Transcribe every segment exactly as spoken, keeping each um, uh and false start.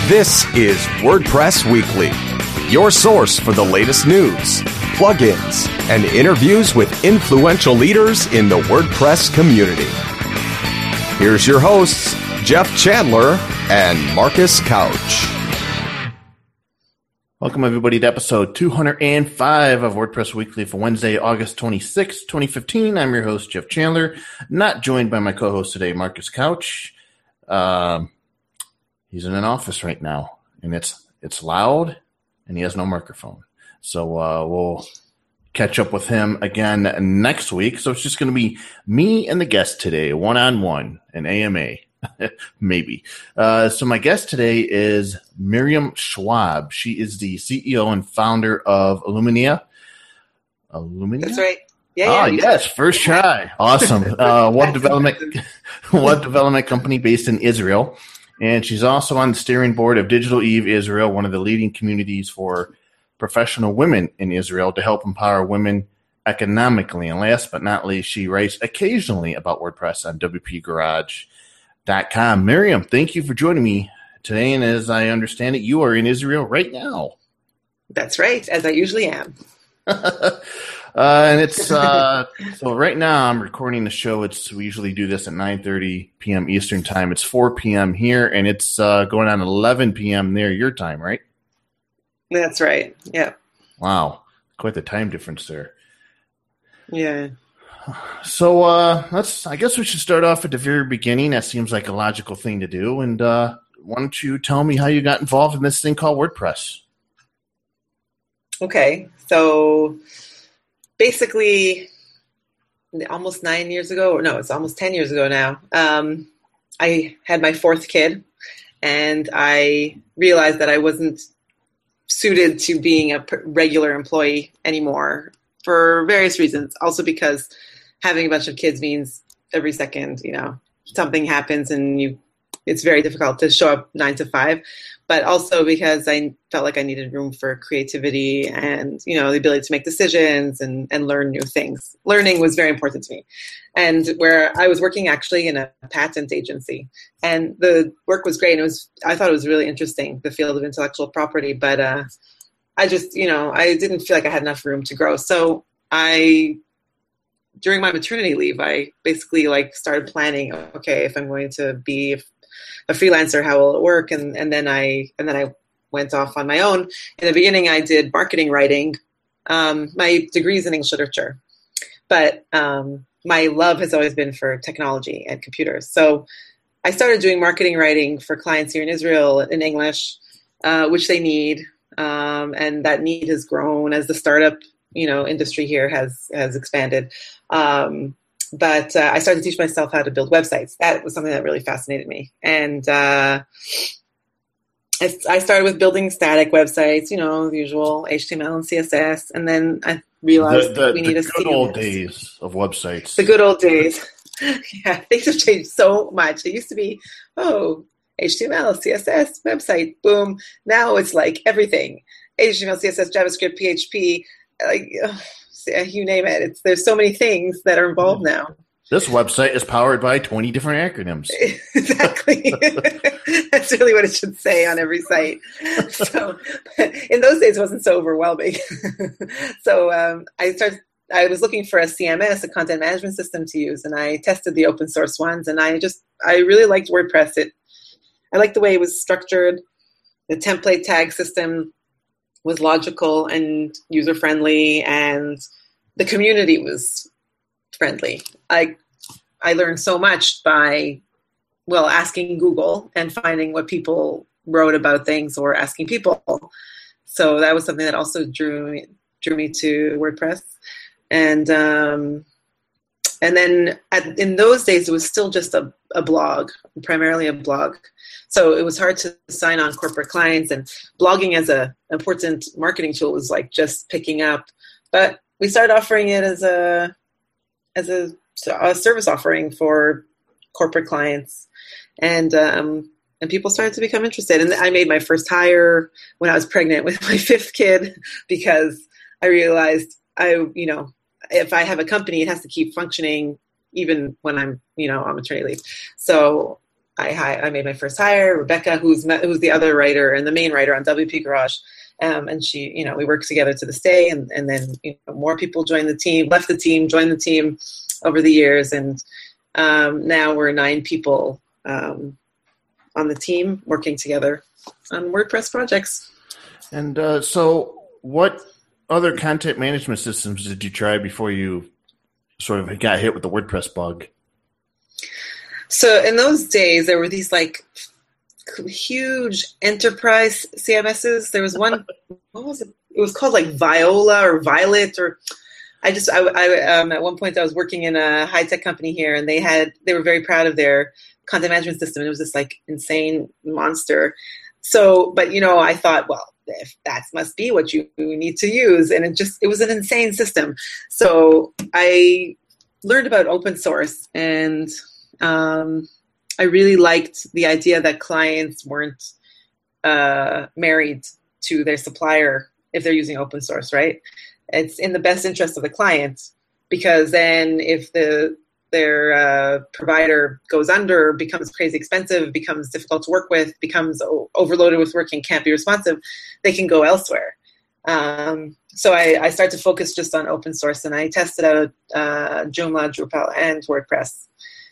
This is WordPress Weekly, your source for the latest news, plugins, and interviews with influential leaders in the WordPress community. Here's your hosts, Jeff Chandler and Marcus Couch. Welcome, everybody, to episode two hundred five of WordPress Weekly for Wednesday, August twenty-sixth, twenty fifteen. I'm your host, Jeff Chandler, not joined by my co-host today, Marcus Couch. Um, he's in an office right now, and it's it's loud, and he has no microphone. So uh, we'll catch up with him again next week. So it's just going to be me and the guest today, one-on-one, an A M A. Maybe. Uh, so my guest today is Miriam Schwab. She is the C E O and founder of Illumina. Illumina? That's right. Yeah. Oh, yeah. yes. First try. Awesome. Uh, web development, web development company based in Israel. And she's also on the steering board of Digital Eve Israel, one of the leading communities for professional women in Israel to help empower women economically. And last but not least, she writes occasionally about WordPress on W P Garage dot com. Miriam, thank you for joining me today. And as I understand it, you are in Israel right now. That's right, as I usually am. uh, and it's uh, so right now I'm recording the show. It's we usually do this at nine thirty p.m. Eastern time. It's four p.m. here, and it's uh, going on eleven p.m. there your time, right? That's right. Yeah. Wow, quite the time difference there. Yeah. So uh, let's. I guess we should start off at the very beginning. That seems like a logical thing to do. And uh, why don't you tell me how you got involved in this thing called WordPress? Okay. So basically, almost nine years ago, or no, it's almost ten years ago now. Um, I had my fourth kid, and I realized that I wasn't suited to being a regular employee anymore for various reasons. Also because having a bunch of kids means every second, you know, something happens and you, it's very difficult to show up nine to five, but also because I felt like I needed room for creativity and, you know, the ability to make decisions and, and learn new things. Learning was very important to me. And where I was working actually in a patent agency, and the work was great. And it was, I thought it was really interesting, the field of intellectual property, but, uh, I just, you know, I didn't feel like I had enough room to grow. So I, during my maternity leave, I basically like started planning, okay, if I'm going to be a freelancer, how will it work? And, and then I, and then I went off on my own. In the beginning, I did marketing writing. Um, my degree is in English literature, but um, my love has always been for technology and computers. So I started doing marketing writing for clients here in Israel in English, uh, which they need. Um, and that need has grown as the startup, you know, industry here has has expanded. Um, but uh, I started to teach myself how to build websites. That was something that really fascinated me. And uh, I, I started with building static websites, you know, the usual H T M L and C S S. And then I realized the, the, that we the need a good C M S. old days of websites. The good old days. Yeah, things have changed so much. It used to be, oh, H T M L, C S S, website, boom. Now it's like everything. H T M L, C S S, JavaScript, P H P, like ugh, you name it. It's there's so many things that are involved now. This website is powered by twenty different acronyms. Exactly. That's really what it should say on every site. So in those days, it wasn't so overwhelming. So um, I started. I was looking for a C M S, a content management system to use, and I tested the open source ones, and I just I really liked WordPress. It I liked the way it was structured. The template tag system was logical and user-friendly, and the community was friendly. I I learned so much by, well, asking Google and finding what people wrote about things or asking people. So that was something that also drew me, drew me to WordPress. And um, and then at, in those days, it was still just a, a blog, primarily a blog. So it was hard to sign on corporate clients, and blogging as a important marketing tool was like just picking up. But we started offering it as a as a, a service offering for corporate clients, and um, and people started to become interested. And I made my first hire when I was pregnant with my fifth kid because I realized I, you know, if I have a company, it has to keep functioning even when I'm, you know, on maternity leave. So I I made my first hire, Rebecca, who's who's the other writer and the main writer on W P Garage. Um, and she, you know, we worked together to this day, and, and then you know, more people joined the team, left the team, joined the team over the years. And um, now we're nine people um, on the team working together on WordPress projects. And uh, so what other content management systems did you try before you sort of got hit with the WordPress bug? So in those days, there were these like huge enterprise C M Ss. There was one, what was it? It was called like Viola or Violet, or I just, I, I um, at one point I was working in a high tech company here, and they had, they were very proud of their content management system. And it was this like insane monster. So, but you know, I thought, well, if that must be what you need to use. And it just, it was an insane system. So I learned about open source, and um, I really liked the idea that clients weren't uh, married to their supplier if they're using open source, right? It's in the best interest of the client, because then if the their uh, provider goes under, becomes crazy expensive, becomes difficult to work with, becomes o- overloaded with work and can't be responsive, they can go elsewhere. Um, so I, I started to focus just on open source, and I tested out uh, Joomla, Drupal, and WordPress.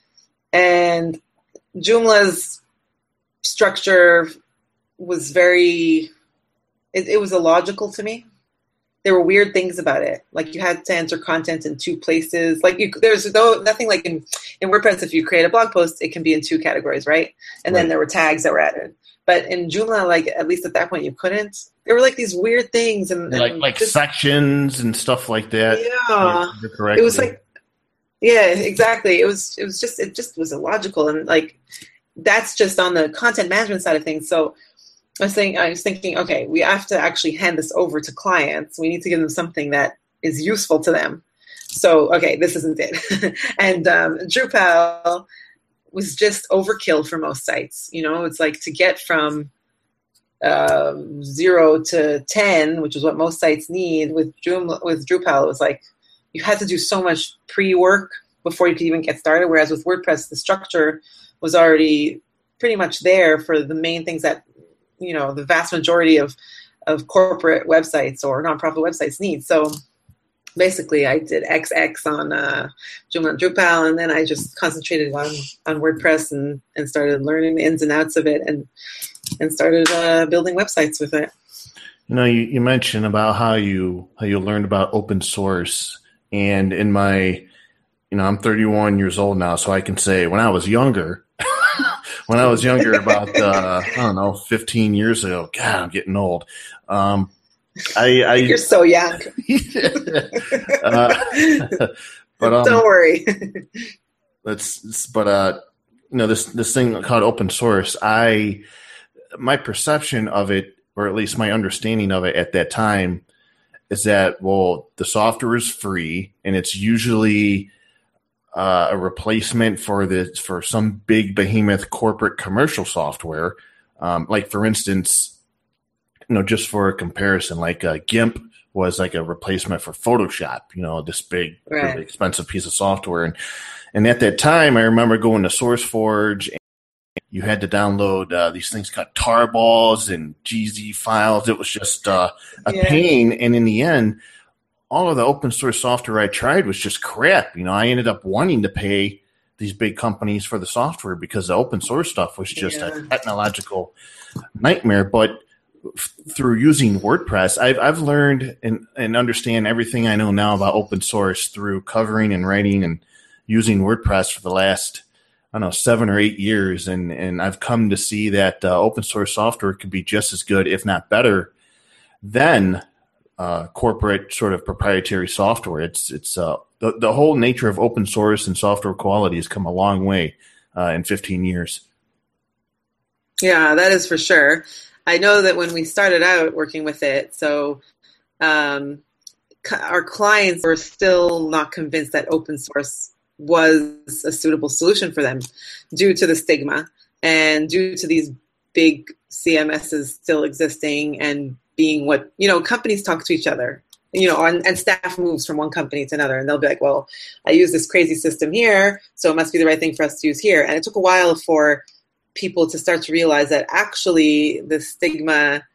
And Joomla's structure was very, it, it was illogical to me. There were weird things about it. Like you had to enter content in two places. Like you, there's no, nothing like in, in WordPress, if you create a blog post, it can be in two categories, right? And right. Then there were tags that were added. But in Joomla, like at least at that point, you couldn't. There were like these weird things. and, and Like like just, sections and stuff like that. Yeah. It was like, yeah, exactly. It was, it was just, it just was illogical. And like, that's just on the content management side of things. So I was saying, I was thinking, okay, we have to actually hand this over to clients. We need to give them something that is useful to them. So, okay, this isn't it. and um, Drupal was just overkill for most sites. You know, it's like to get from uh, zero to ten, which is what most sites need. With Joomla, with Drupal, it was like you had to do so much pre-work before you could even get started. Whereas with WordPress, the structure was already pretty much there for the main things that, you know, the vast majority of, of corporate websites or nonprofit websites need. So basically I did X X on uh, Joomla and Drupal, and then I just concentrated on, on WordPress and, and started learning the ins and outs of it, and and started uh, building websites with it. You know, you, you mentioned about how you how you learned about open source, and in my, you know, I'm thirty-one years old now, so I can say when I was younger, when I was younger, about uh, I don't know, fifteen years ago. God, I'm getting old. Um, I, I you're so young. uh, but um, don't worry. That's but uh, you know, this this thing called open source. I my perception of it, or at least my understanding of it at that time, is that, well, the software is free, and it's usually uh, a replacement for the for some big behemoth corporate commercial software. Um, like, for instance, you know, just for a comparison, like uh, GIMP was like a replacement for Photoshop. You know, this big, right. really expensive piece of software, and and at that time, I remember going to SourceForge. And you had to download uh, these things called tarballs and G Z files. It was just uh, a yeah. pain. And in the end, all of the open source software I tried was just crap. You know, I ended up wanting to pay these big companies for the software because the open source stuff was just yeah. a technological nightmare. But f- through using WordPress, I've I've learned and, and understand everything I know now about open source through covering and writing and using WordPress for the last, I don't know, seven or eight years. And, and I've come to see that uh, open source software could be just as good, if not better, than uh, corporate sort of proprietary software. It's, it's uh, the, the whole nature of open source and software quality has come a long way uh, in fifteen years. Yeah, that is for sure. I know that when we started out working with it, so um, our clients were still not convinced that open source was a suitable solution for them due to the stigma and due to these big C M Ss still existing and being what, you know, companies talk to each other, you know, and, and staff moves from one company to another, and they'll be like, well, I use this crazy system here, so it must be the right thing for us to use here. And it took a while for people to start to realize that actually the stigma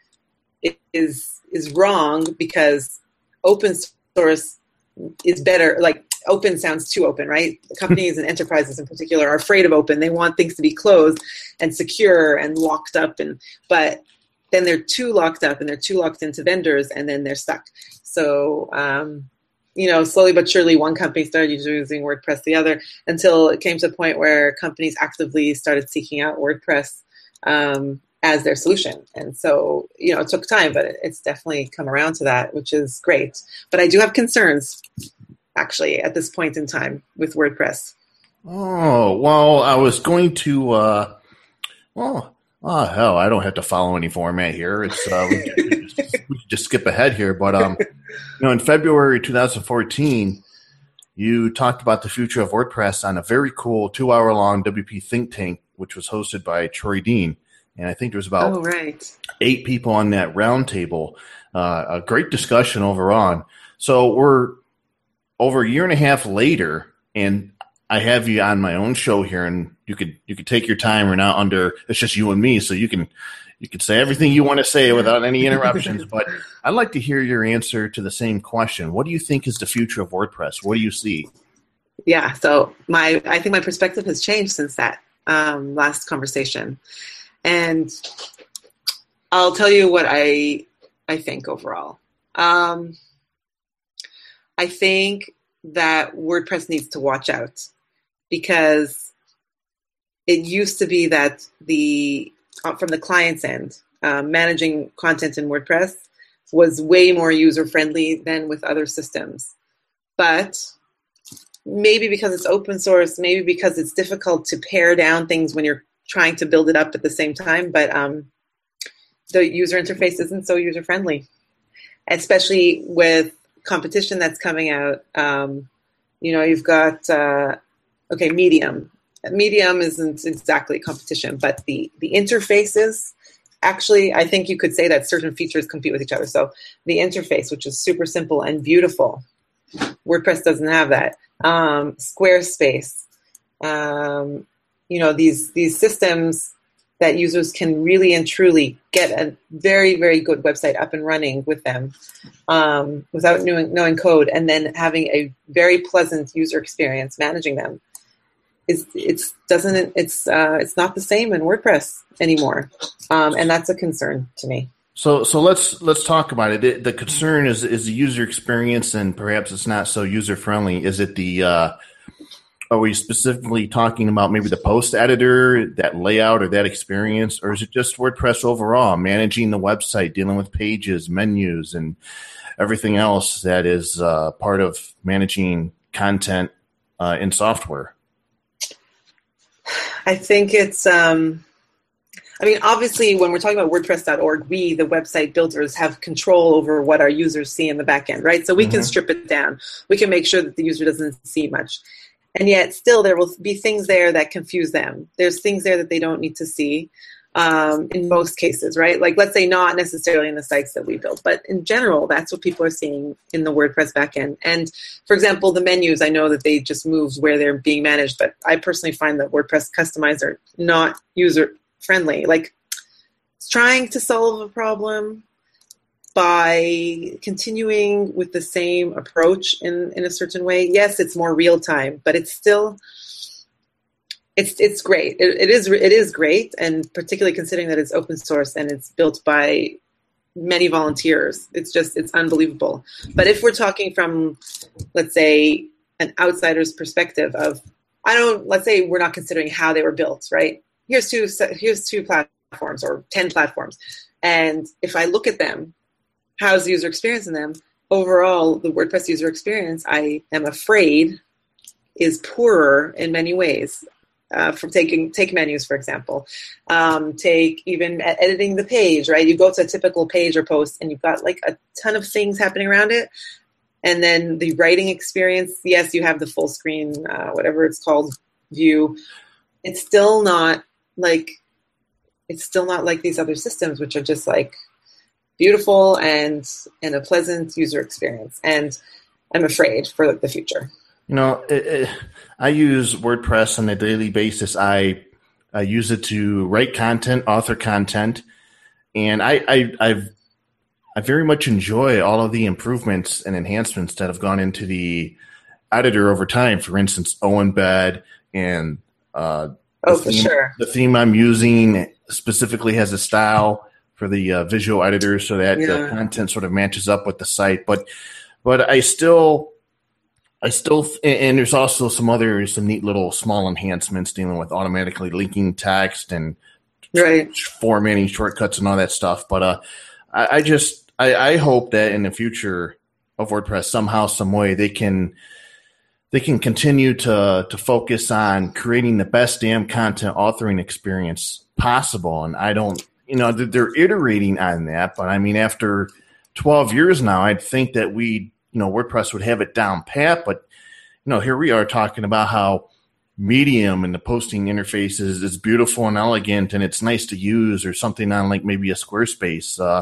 is is wrong, because open source is better. Like, open sounds too open, right? Companies and enterprises in particular are afraid of open. They want things to be closed and secure and locked up, and but then they're too locked up and they're too locked into vendors, and then they're stuck. So, um, you know, slowly but surely, one company started using WordPress, the other, until it came to a point where companies actively started seeking out WordPress um, as their solution. And so, you know, it took time, but it's definitely come around to that, which is great. But I do have concerns, actually, at this point in time with WordPress. Oh, well, I was going to, uh, well, oh, hell, I don't have to follow any format here. It's uh, we, can just, we can just skip ahead here. But, um, you know, in February twenty fourteen, you talked about the future of WordPress on a very cool two-hour-long W P Think Tank, which was hosted by Troy Dean. And I think there was about oh, right. eight people on that roundtable. Uh, a great discussion overall. So we're over a year and a half later, and I have you on my own show here, and you could you could take your time. We're not under, it's just you and me, so you can you can say everything you want to say without any interruptions. But I'd like to hear your answer to the same question. What do you think is the future of WordPress? What do you see? Yeah, so my I think my perspective has changed since that um, last conversation. And I'll tell you what I I think overall. Um, I think that WordPress needs to watch out, because it used to be that the uh, from the client's end, uh, managing content in WordPress was way more user-friendly than with other systems. But maybe because it's open source, maybe because it's difficult to pare down things when you're trying to build it up at the same time, but um, the user interface isn't so user-friendly, especially with competition that's coming out. Um, you know, you've got, uh, okay, Medium. Medium isn't exactly competition, but the, the interfaces, actually, I think you could say that certain features compete with each other. So the interface, which is super simple and beautiful, WordPress doesn't have that. Um, Squarespace, um, you know, these these systems that users can really and truly get a very, very good website up and running with them um, without knowing, knowing code, and then having a very pleasant user experience managing them. It's it's doesn't it's uh, it's not the same in WordPress anymore, um, and that's a concern to me. So so let's let's talk about it. it the concern is is the user experience, and perhaps it's not so user friendly. Is it the uh, Are we specifically talking about maybe the post editor, that layout, or that experience? Or is it just WordPress overall, managing the website, dealing with pages, menus, and everything else that is uh, part of managing content uh, in software? I think it's, um, I mean, obviously, when we're talking about WordPress dot org, we, the website builders, have control over what our users see in the back end, right? So we mm-hmm. can strip it down. We can make sure that the user doesn't see much. And yet still there will be things there that confuse them. There's things there that they don't need to see um, in most cases, right? Like, let's say not necessarily in the sites that we build, but in general, that's what people are seeing in the WordPress backend. And for example, the menus, I know that they just moved where they're being managed, but I personally find that WordPress Customizer not user friendly. Like, it's trying to solve a problem by continuing with the same approach in, in a certain way. Yes, it's more real time, but it's still, it's it's great. It, it is it is great, and particularly considering that it's open source and it's built by many volunteers. It's just, it's unbelievable. But if we're talking from, let's say, an outsider's perspective of, I don't, let's say we're not considering how they were built, right? Here's two, here's two platforms or ten platforms. And if I look at them, how's the user experience in them? Overall, the WordPress user experience, I am afraid, is poorer in many ways. Uh, from taking take menus, for example, um, take even editing the page, right? You go to a typical page or post, and you've got like a ton of things happening around it, and then the writing experience. Yes, you have the full screen, uh, whatever it's called, view. It's still not like it's still not like these other systems, which are just like beautiful and and a pleasant user experience. And I'm afraid for the future. You know, it, it, I use WordPress on a daily basis. I I use it to write content, author content, and I, I I've I very much enjoy all of the improvements and enhancements that have gone into the editor over time. For instance, OEmbed and uh, oh, the for theme, sure. the theme I'm using specifically has a style for the uh, visual editor, so that Yeah. the content sort of matches up with the site. But but I still I still and there's also some other some neat little small enhancements dealing with automatically linking text and Right. formatting shortcuts and all that stuff. But uh, I, I just I, I hope that in the future of WordPress, somehow, some way, they can they can continue to to focus on creating the best damn content authoring experience possible. And I don't, you know, they're iterating on that. But I mean, after twelve years now, I'd think that we, you know, WordPress would have it down pat. But you know, here we are talking about how Medium and the posting interface is, is beautiful and elegant and it's nice to use, or something on like maybe a Squarespace. Uh,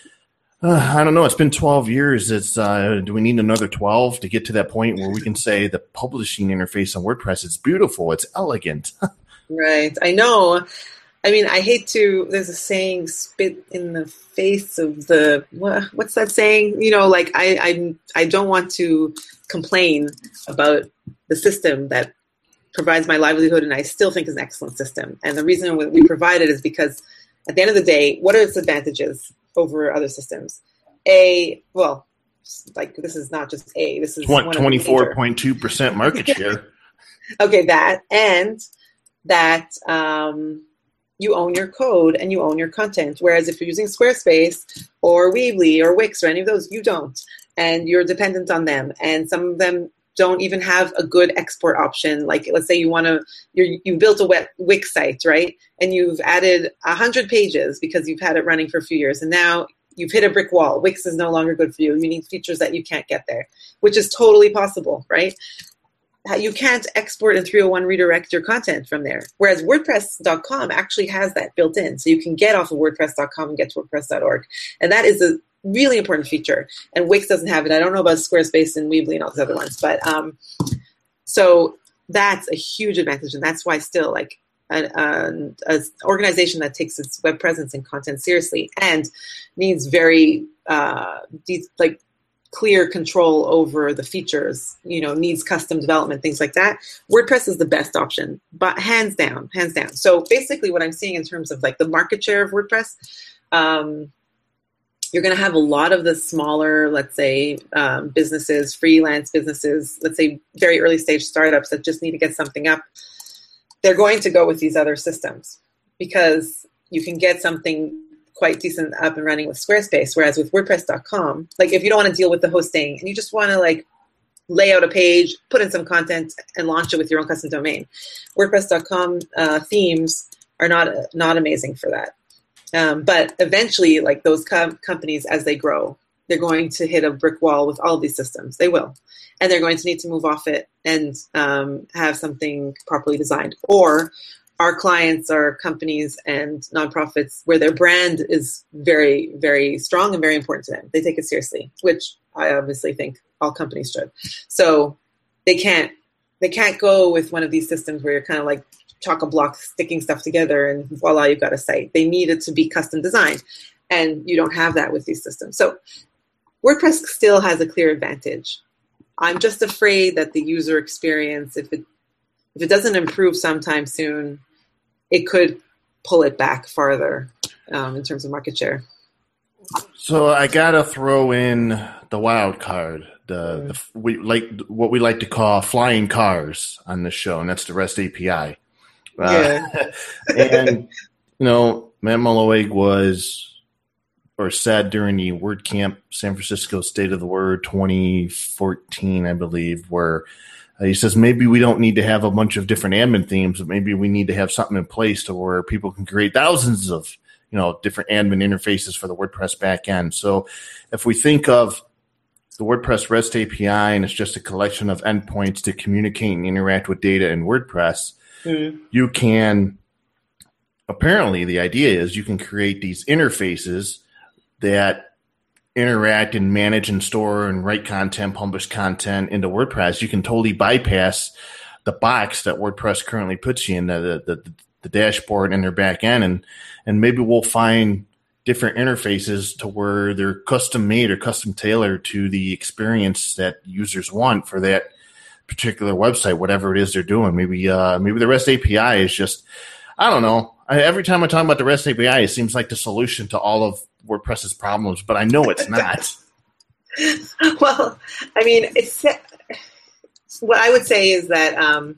uh, I don't know. It's been twelve years. It's uh, do we need another twelve to get to that point where we can say the publishing interface on WordPress is beautiful, it's elegant? Right. I know. I mean, I hate to, there's a saying, spit in the face of the, what, what's that saying? You know, like I, I, I don't want to complain about the system that provides my livelihood, and I still think is an excellent system. And the reason we provide it is because at the end of the day, what are its advantages over other systems? A, well, like this is not just A, this is twenty-four point two percent market share. Okay, that, and that um, you own your code and you own your content. Whereas if you're using Squarespace or Weebly or Wix or any of those, you don't. And you're dependent on them. And some of them don't even have a good export option. Like, let's say you want to, you you built a Wix site, right? And you've added one hundred pages because you've had it running for a few years. And now you've hit a brick wall. Wix is no longer good for you. You need features that you can't get there, which is totally possible, right? You can't export in three oh one redirect your content from there. Whereas WordPress dot com actually has that built in. So you can get off of WordPress dot com and get to WordPress dot org. And that is a really important feature. And Wix doesn't have it. I don't know about Squarespace and Weebly and all those other ones. But um, so that's a huge advantage. And that's why still like an, an, an organization that takes its web presence and content seriously and needs very uh, de- like clear control over the features, you know, needs custom development, things like that. WordPress is the best option, but hands down, hands down. So basically what I'm seeing in terms of like the market share of WordPress, um, you're going to have a lot of the smaller, let's say, um, businesses, freelance businesses, let's say very early stage startups that just need to get something up. They're going to go with these other systems because you can get something quite decent up and running with Squarespace. Whereas with WordPress dot com, like if you don't want to deal with the hosting and you just want to like lay out a page, put in some content and launch it with your own custom domain, WordPress dot com uh, themes are not, not amazing for that. Um, but eventually, like those com- companies, as they grow, they're going to hit a brick wall with all of these systems. They will. And they're going to need to move off it and um, have something properly designed. Or our clients are companies and nonprofits where their brand is very, very strong and very important to them. They take it seriously, which I obviously think all companies should. So they can't they can't go with one of these systems where you're kind of like chock-a-block sticking stuff together and voila, you've got a site. They need it to be custom designed. And you don't have that with these systems. So WordPress still has a clear advantage. I'm just afraid that the user experience, if it if it doesn't improve sometime soon, it could pull it back farther um, in terms of market share. So I gotta throw in the wild card, the, the we like what we like to call flying cars on this show, and that's the REST A P I. Yeah. Uh, and you know, Matt Mullenweg was or said during the WordCamp San Francisco State of the Word twenty fourteen, I believe, where uh, he says maybe we don't need to have a bunch of different admin themes, but maybe we need to have something in place to where people can create thousands of, you know, different admin interfaces for the WordPress backend. So if we think of the WordPress REST A P I and it's just a collection of endpoints to communicate and interact with data in WordPress, mm-hmm. you can, apparently the idea is you can create these interfaces that interact and manage and store and write content, publish content into WordPress. You can totally bypass the box that WordPress currently puts you in, the the, the, the dashboard and their back end, and and maybe we'll find different interfaces to where they're custom made or custom tailored to the experience that users want for that particular website, whatever it is they're doing. Maybe uh, maybe the REST A P I is just, I don't know. I, every time I talk about the REST A P I, it seems like the solution to all of WordPress's problems, but I know it's not. Well, I mean, it's what I would say is that um,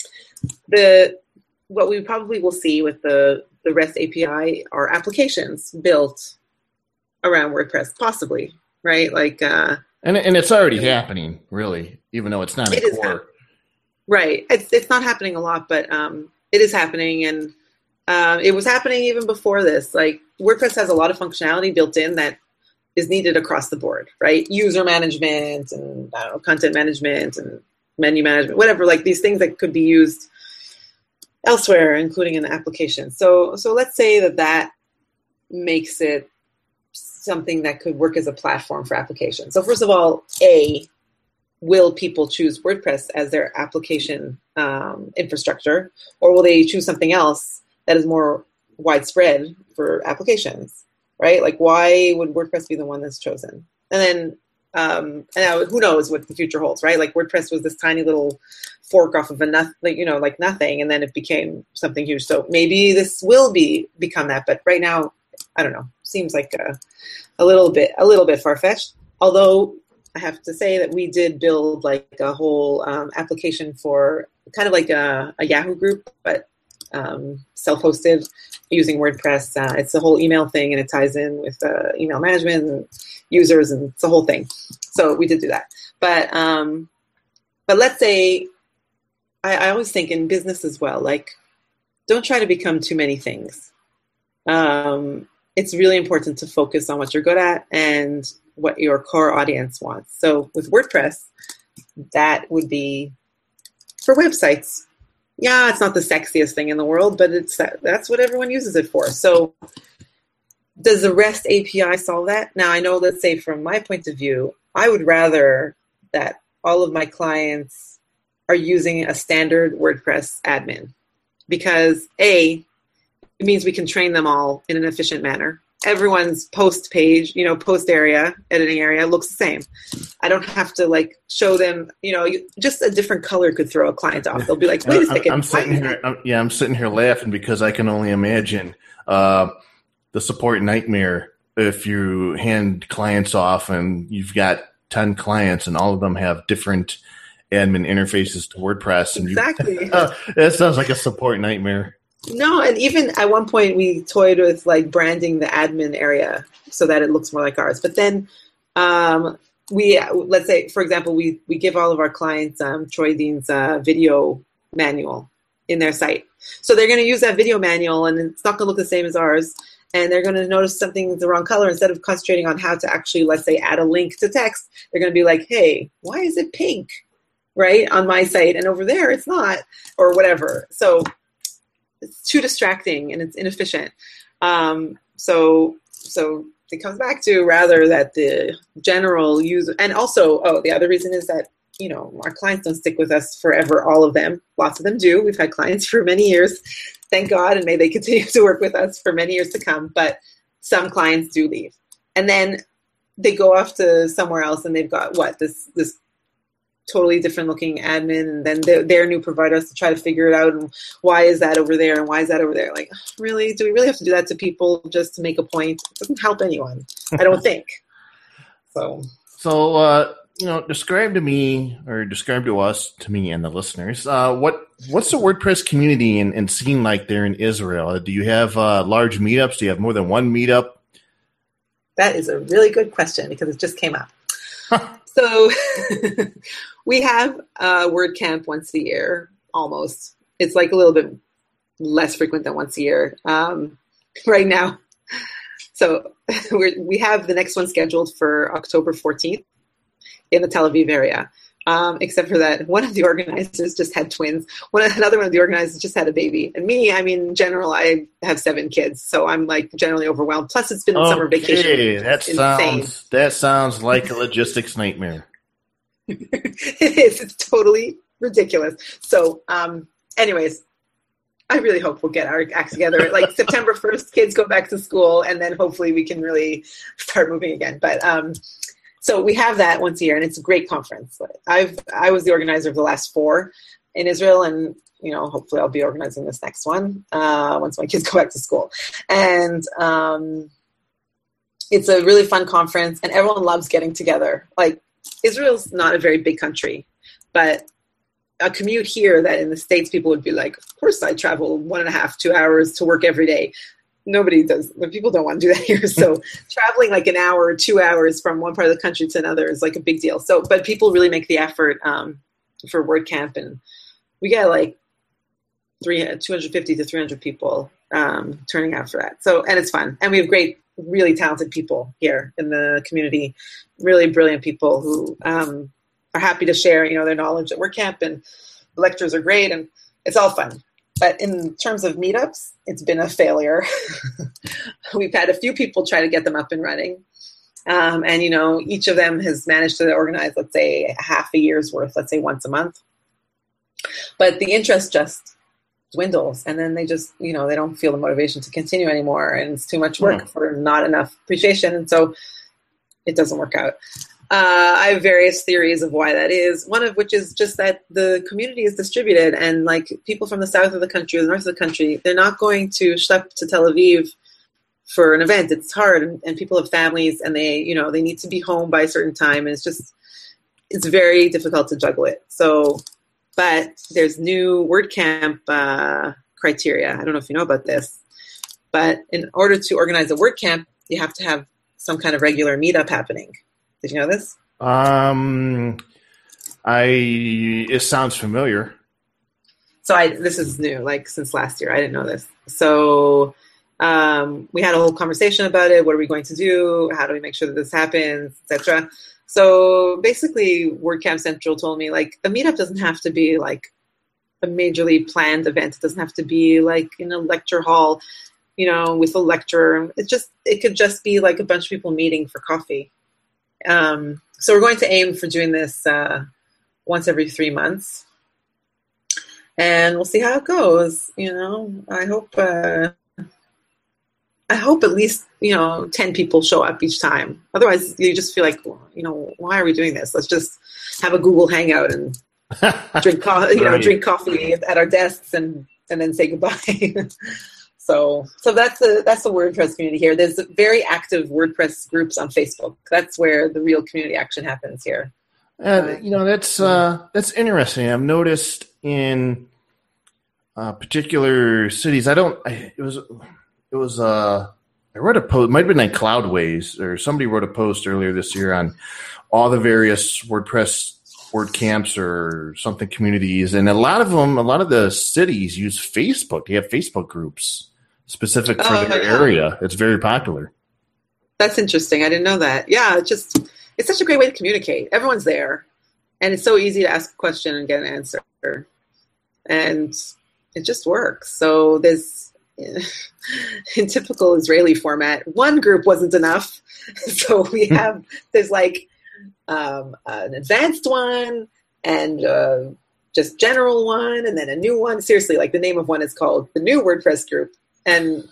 the what we probably will see with the, the REST A P I are applications built around WordPress, possibly, right? Like, uh, and and it's already happening, really, even though it's not it a is core. hap- right. It's it's not happening a lot, but um, it is happening, and um, it was happening even before this. Like, WordPress has a lot of functionality built in that is needed across the board, right? User management and I don't know, content management and menu management, whatever, like these things that could be used elsewhere, including in the application. So, so let's say that that makes it something that could work as a platform for applications. So first of all, A, will people choose WordPress as their application um, infrastructure, or will they choose something else that is more widespread for applications? Right? Like, why would WordPress be the one that's chosen? And then, um, and now who knows what the future holds, right? Like, WordPress was this tiny little fork off of a nothing, like, you know, like nothing, and then it became something huge. So maybe this will be become that, but right now, I don't know. Seems like a, a little bit, a little bit far fetched. Although I have to say that we did build like a whole um, application for kind of like a, a Yahoo group, but um, self-hosted, using WordPress. Uh, it's a whole email thing, and it ties in with uh, email management and users, and it's a whole thing. So we did do that. But um, but let's say, I, I always think in business as well, like, don't try to become too many things. Um, it's really important to focus on what you're good at and what your core audience wants. So with WordPress, that would be for websites. Yeah, it's not the sexiest thing in the world, but it's that, that's what everyone uses it for. So does the REST A P I solve that? Now, I know, let's say from my point of view, I would rather that all of my clients are using a standard WordPress admin because, A, it means we can train them all in an efficient manner. Everyone's post page, you know, post area, editing area looks the same. I don't have to like show them, you know, you, just a different color could throw a client off. They'll be like, wait a second. I'm, I'm sitting here, I'm, yeah, I'm sitting here laughing because I can only imagine uh, the support nightmare if you hand clients off and you've got ten clients and all of them have different admin interfaces to WordPress. And exactly. You, uh, that sounds like a support nightmare. No, and even at one point we toyed with like branding the admin area so that it looks more like ours. But then um, we, let's say, for example, we, we give all of our clients um, Troy Dean's uh, video manual in their site. So they're going to use that video manual and it's not going to look the same as ours. And they're going to notice something's the wrong color. Instead of concentrating on how to actually, let's say, add a link to text, they're going to be like, hey, why is it pink, right, on my site? And over there it's not, or whatever. So it's too distracting and it's inefficient. Um, so, so it comes back to rather that the general user, and also, oh, the other reason is that, you know, our clients don't stick with us forever, all of them. Lots of them do. We've had clients for many years, thank God, and may they continue to work with us for many years to come. But some clients do leave. And then they go off to somewhere else and they've got what, this, this, totally different looking admin, and then their, their new providers to try to figure it out. And why is that over there? And why is that over there? Like, really, do we really have to do that to people just to make a point? It doesn't help anyone, I don't think. So, so uh, you know, describe to me, or describe to us, to me and the listeners, uh, what what's the WordPress community and, and scene like there in Israel? Do you have uh, large meetups? Do you have more than one meetup? That is a really good question because it just came up. So we have a WordCamp once a year, almost. It's like a little bit less frequent than once a year um, right now. So we're, we have the next one scheduled for October fourteenth in the Tel Aviv area. Um, except for that, one of the organizers just had twins. One another one of the organizers just had a baby. And me, I mean, in general, I have seven kids, so I'm like generally overwhelmed. Plus, it's been okay, summer vacation. That sounds that sounds like a logistics nightmare. It is. It's totally ridiculous. So, um, anyways, I really hope we'll get our act together. Like September first, kids go back to school, and then hopefully we can really start moving again. But um, so we have that once a year, and it's a great conference. I've I was the organizer of the last four in Israel, and you know, hopefully I'll be organizing this next one uh, once my kids go back to school. And um, it's a really fun conference, and everyone loves getting together. Like Israel's not a very big country, but a commute here that in the States people would be like, of course I travel one and a half, two hours to work every day. Nobody does. People don't want to do that here. So traveling like an hour or two hours from one part of the country to another is like a big deal. So, but people really make the effort um, for WordCamp, and we get like three, two hundred fifty to three hundred people um, turning out for that. So, and it's fun. And we have great, really talented people here in the community, really brilliant people who um, are happy to share, you know, their knowledge at WordCamp, and the lectures are great, and it's all fun. But in terms of meetups, it's been a failure. We've had a few people try to get them up and running. Um, and, you know, each of them has managed to organize, let's say, half a year's worth, let's say once a month. But the interest just dwindles, and then they just, you know, they don't feel the motivation to continue anymore, and it's too much work Hmm. for not enough appreciation, and so it doesn't work out. Uh, I have various theories of why that is, one of which is just that the community is distributed, and like people from the south of the country or the north of the country, they're not going to schlep to Tel Aviv for an event. It's hard, and, and people have families, and they, you know, they need to be home by a certain time, and it's just, it's very difficult to juggle it. So, but there's new WordCamp uh, criteria. I don't know if you know about this, but in order to organize a WordCamp, you have to have some kind of regular meetup happening. Did you know this? Um, I it sounds familiar. So I this is new, like since last year. I didn't know this. So um, we had a whole conversation about it. What are we going to do? How do we make sure that this happens, et cetera. So basically, WordCamp Central told me, like, a meetup doesn't have to be like a majorly planned event. It doesn't have to be like in a lecture hall, you know, with a lecturer. It just it could just be like a bunch of people meeting for coffee. Um, so we're going to aim for doing this uh, once every three months, and we'll see how it goes. You know, I hope uh, I hope at least, you know, ten people show up each time. Otherwise, you just feel like, you know, why are we doing this? Let's just have a Google Hangout and drink, co- you know, Right. drink coffee at our desks and and then say goodbye. So, so that's the that's the WordPress community here. There's very active WordPress groups on Facebook. That's where the real community action happens here. Uh, you know, that's uh, that's interesting. I've noticed in uh, particular cities. I don't. I, it was it was. Uh, I read a post. It might have been like Cloudways, or somebody wrote a post earlier this year on all the various WordPress WordCamps or something communities, and a lot of them, a lot of the cities use Facebook. They have Facebook groups specific for Oh, their yeah. area. It's very popular. That's interesting. I didn't know that. Yeah, it's just it's such a great way to communicate. Everyone's there, and it's so easy to ask a question and get an answer, and it just works. So there's, in typical Israeli format, one group wasn't enough, so we have there's like um, an advanced one and uh, just general one, and then a new one. Seriously, like the name of one is called the New WordPress Group, and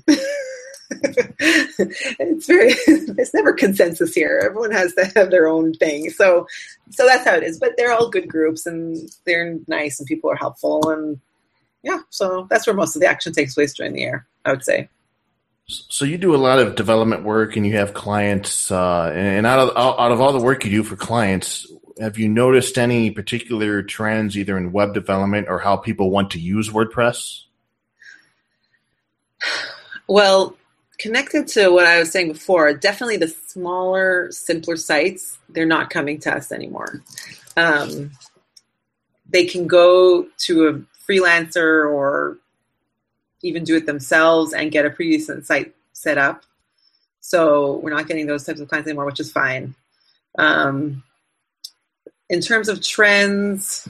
it's very there's never consensus here. Everyone has to have their own thing. So so that's how it is. But they're all good groups, and they're nice, and people are helpful, and yeah, so that's where most of the action takes place during the year, I would say. So you do a lot of development work, and you have clients. Uh, and out of out of all the work you do for clients, have you noticed any particular trends, either in web development or how people want to use WordPress? Well, connected to what I was saying before, definitely the smaller, simpler sites, they're not coming to us anymore. Um, they can go to a freelancer or even do it themselves and get a pretty decent site set up. So we're not getting those types of clients anymore, which is fine. Um, in terms of trends,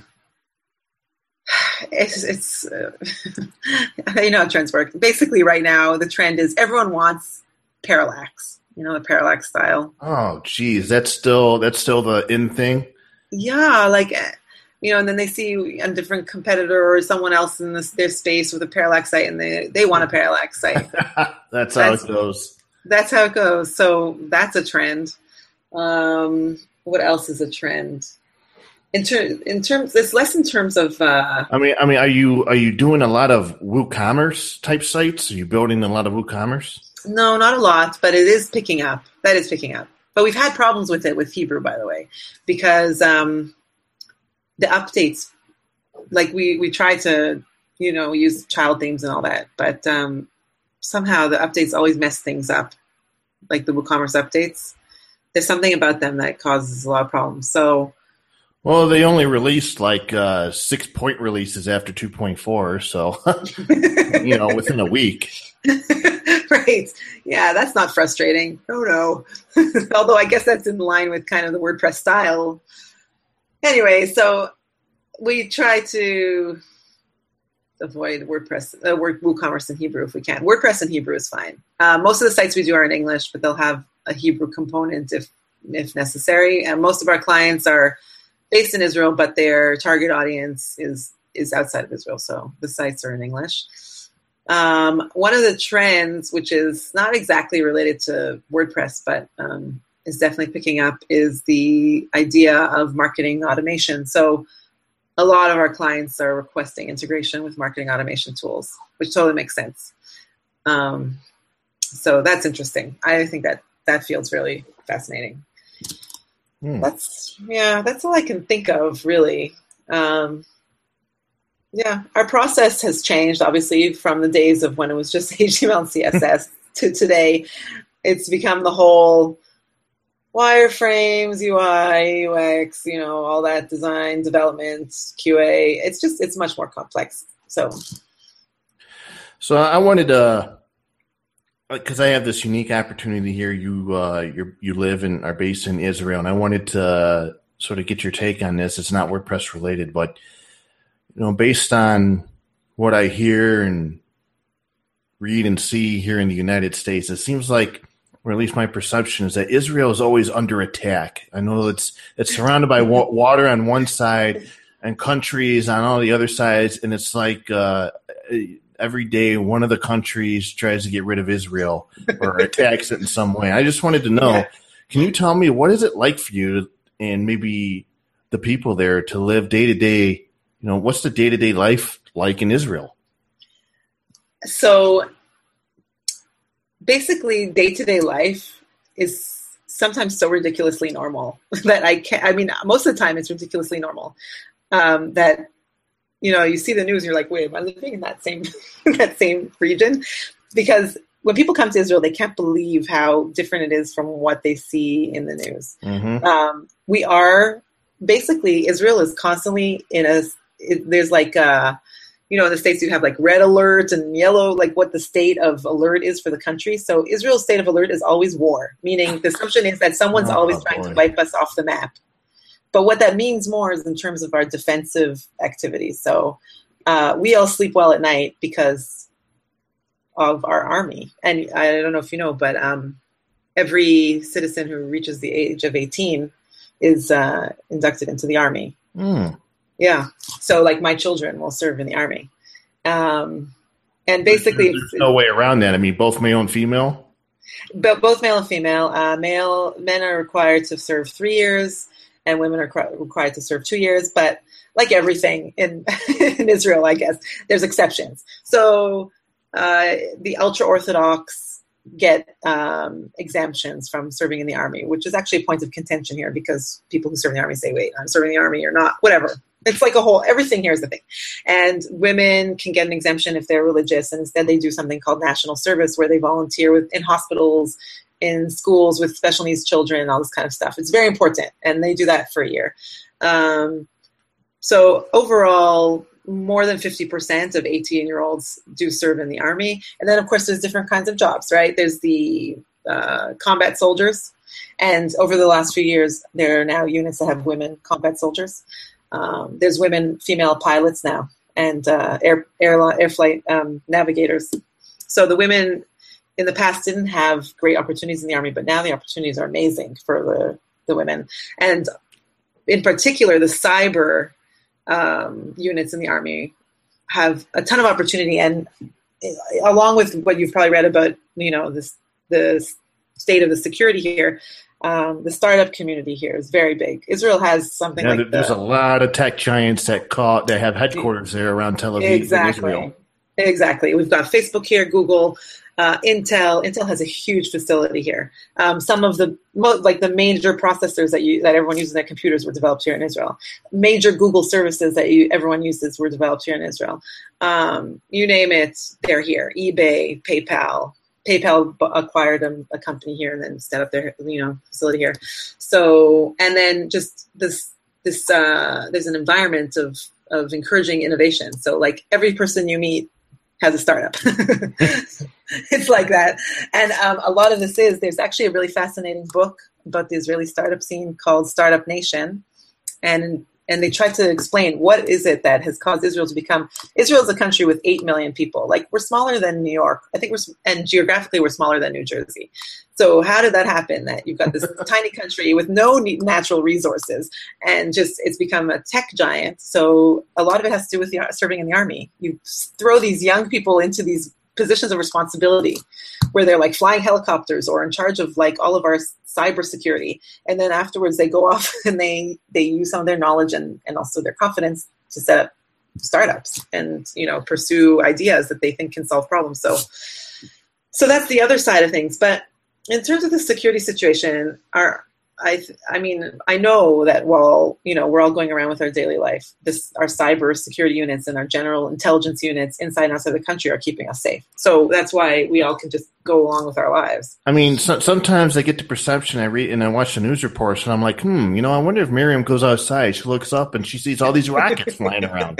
it's, it's uh, you know how trends work. Basically, right now, the trend is everyone wants parallax, you know, the parallax style. Oh, geez, that's still that's still the in thing. Yeah, like you know, and then they see a different competitor or someone else in this, their space with a parallax sight, and they, they want a parallax sight. That's how that's, it goes. That's how it goes. So that's a trend. Um, what else is a trend? In, ter- in terms, it's less in terms of. Uh, I mean, I mean, are you are you doing a lot of WooCommerce type sites? Are you building a lot of WooCommerce? No, not a lot, but it is picking up. That is picking up. But we've had problems with it with Hebrew, by the way, because um, the updates, like we, we try to, you know, use child themes and all that, but um, somehow the updates always mess things up, like the WooCommerce updates. There's something about them that causes a lot of problems. So, well, they only released like uh, six point releases after two point four, so you know, within a week. Right. Yeah, that's not frustrating. Oh, no. Although I guess that's in line with kind of the WordPress style. Anyway, so we try to avoid WordPress, uh, WooCommerce in Hebrew if we can. WordPress in Hebrew is fine. Uh, most of the sites we do are in English, but they'll have a Hebrew component if if necessary. And most of our clients are based in Israel, but their target audience is is outside of Israel, so the sites are in English. Um, one of the trends, which is not exactly related to WordPress, but um, is definitely picking up, is the idea of marketing automation. So a lot of our clients are requesting integration with marketing automation tools, which totally makes sense. Um, so that's interesting. I think that that feels really fascinating. Hmm. That's, yeah, that's all I can think of, really. Um, Yeah, our process has changed, obviously, from the days of when it was just H T M L and C S S to today. It's become the whole wireframes, U I, U X, you know, all that design, development, Q A. It's just, it's much more complex. So, so I wanted to, because I have this unique opportunity here. You, uh, you you live and are based in Israel, and I wanted to sort of get your take on this. It's not WordPress related, but you know, based on what I hear and read and see here in the United States, it seems like, or at least my perception is that Israel is always under attack. I know it's it's surrounded by wa- water on one side and countries on all the other sides, and it's like uh, every day one of the countries tries to get rid of Israel or attacks it in some way. I just wanted to know, yeah. Can you tell me what is it like for you and maybe the people there to live day to day? You know, what's the day-to-day life like in Israel? So basically, day-to-day life is sometimes so ridiculously normal that I can't, I mean, most of the time it's ridiculously normal um, that, you know, you see the news and you're like, wait, am I living in that same, that same region? Because when people come to Israel, they can't believe how different it is from what they see in the news. Mm-hmm. Um, we are, basically, Israel is constantly in a, It, there's like, uh, you know, in the States you have like red alert and yellow, like what the state of alert is for the country. So Israel's state of alert is always war, meaning the assumption is that someone's oh, always trying boy. to wipe us off the map. But what that means more is in terms of our defensive activities. So uh, we all sleep well at night because of our army. And I don't know if you know, but um, every citizen who reaches the age of eighteen is uh, inducted into the army. Mm. Yeah. So like my children will serve in the army. Um, and basically there's, there's no way around that. I mean, both male and female. But both male and female, uh, male men are required to serve three years and women are required to serve two years. But like everything in, in Israel, I guess there's exceptions. So uh, the ultra Orthodox get um, exemptions from serving in the army, which is actually a point of contention here because people who serve in the army say, wait, I'm serving in the army or not, whatever. It's like a whole, everything here is the thing. And women can get an exemption if they're religious, and instead they do something called national service where they volunteer with in hospitals, in schools with special needs children, and all this kind of stuff. It's very important, and they do that for a year. Um, so overall, more than fifty percent of eighteen-year-olds do serve in the army. And then, of course, there's different kinds of jobs, right? There's the uh, combat soldiers. And over the last few years, there are now units that have women combat soldiers. Um, there's women, female pilots now, and uh, air, air, air flight um, navigators. So the women in the past didn't have great opportunities in the army, but now the opportunities are amazing for the, the women. And in particular, the cyber um, units in the Army have a ton of opportunity, and along with what you've probably read about, you know, this the state of the security here, um, the startup community here is very big. Israel has something yeah, like there's the, a lot of tech giants that call that have headquarters there around Tel Aviv, exactly, Israel. Exactly. We've got Facebook here, Google, uh, Intel. Intel has a huge facility here. Um, some of the mo- like the major processors that you that everyone uses in their computers were developed here in Israel. Major Google services that you, everyone uses were developed here in Israel. Um, you name it, they're here. eBay, PayPal. PayPal b- acquired a, a company here and then set up their you know facility here. So and then just this this uh, there's an environment of of encouraging innovation. So like every person you meet has a startup. It's like that. And um, a lot of this is, there's actually a really fascinating book about the Israeli startup scene called Startup Nation. And and they tried to explain what is it that has caused Israel to become, Israel is a country with eight million people. Like we're smaller than New York. I think we're, and geographically we're smaller than New Jersey. So how did that happen that you've got this tiny country with no natural resources and just it's become a tech giant? So a lot of it has to do with the, serving in the army. You throw these young people into these positions of responsibility where they're like flying helicopters or in charge of like all of our cybersecurity. And then afterwards they go off and they, they use some of their knowledge and, and also their confidence to set up startups and, you know, pursue ideas that they think can solve problems. So, so that's the other side of things. But in terms of the security situation, our, I, I mean, I know that while, you know, we're all going around with our daily life, this, our cyber security units and our general intelligence units inside and outside the country are keeping us safe. So that's why we all can just go along with our lives. I mean, so, sometimes I get the perception, I read and I watch the news reports and I'm like, hmm, you know, I wonder if Miriam goes outside, she looks up and she sees all these rockets flying around.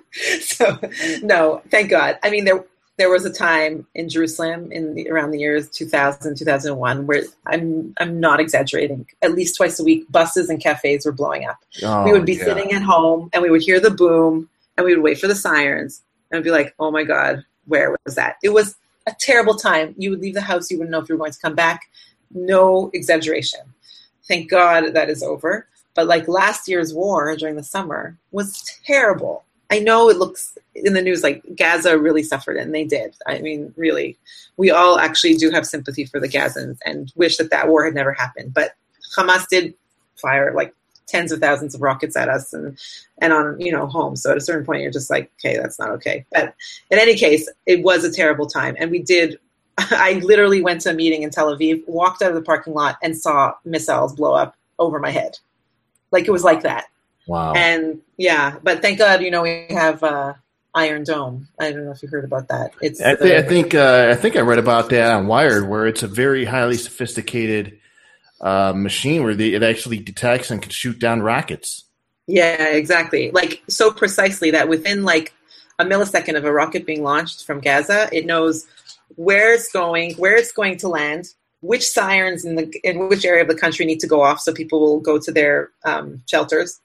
So, no, thank God. I mean, there, There was a time in Jerusalem in the, around the years two thousand, two thousand one where I'm I'm not exaggerating. At least twice a week, buses and cafes were blowing up. Oh, we would be yeah. sitting at home and we would hear the boom and we would wait for the sirens and be like, oh my God, where was that? It was a terrible time. You would leave the house, you wouldn't know if you were going to come back. No exaggeration. Thank God that is over. But like last year's war during the summer was terrible. I know it looks in the news like Gaza really suffered, and they did. I mean, really, we all actually do have sympathy for the Gazans and wish that that war had never happened. But Hamas did fire like tens of thousands of rockets at us and, and on, you know, homes. So at a certain point, you're just like, okay, that's not okay. But in any case, it was a terrible time. And we did, I literally went to a meeting in Tel Aviv, walked out of the parking lot and saw missiles blow up over my head. Like it was like that. Wow. And yeah, but thank God, you know, we have uh, Iron Dome. I don't know if you heard about that. It's I, th- uh, I think uh, I think I read about that on Wired, where it's a very highly sophisticated uh, machine where they, it actually detects and can shoot down rockets. Yeah, exactly. Like so precisely that within like a millisecond of a rocket being launched from Gaza, it knows where it's going, where it's going to land, which sirens in the in which area of the country need to go off so people will go to their um, shelters.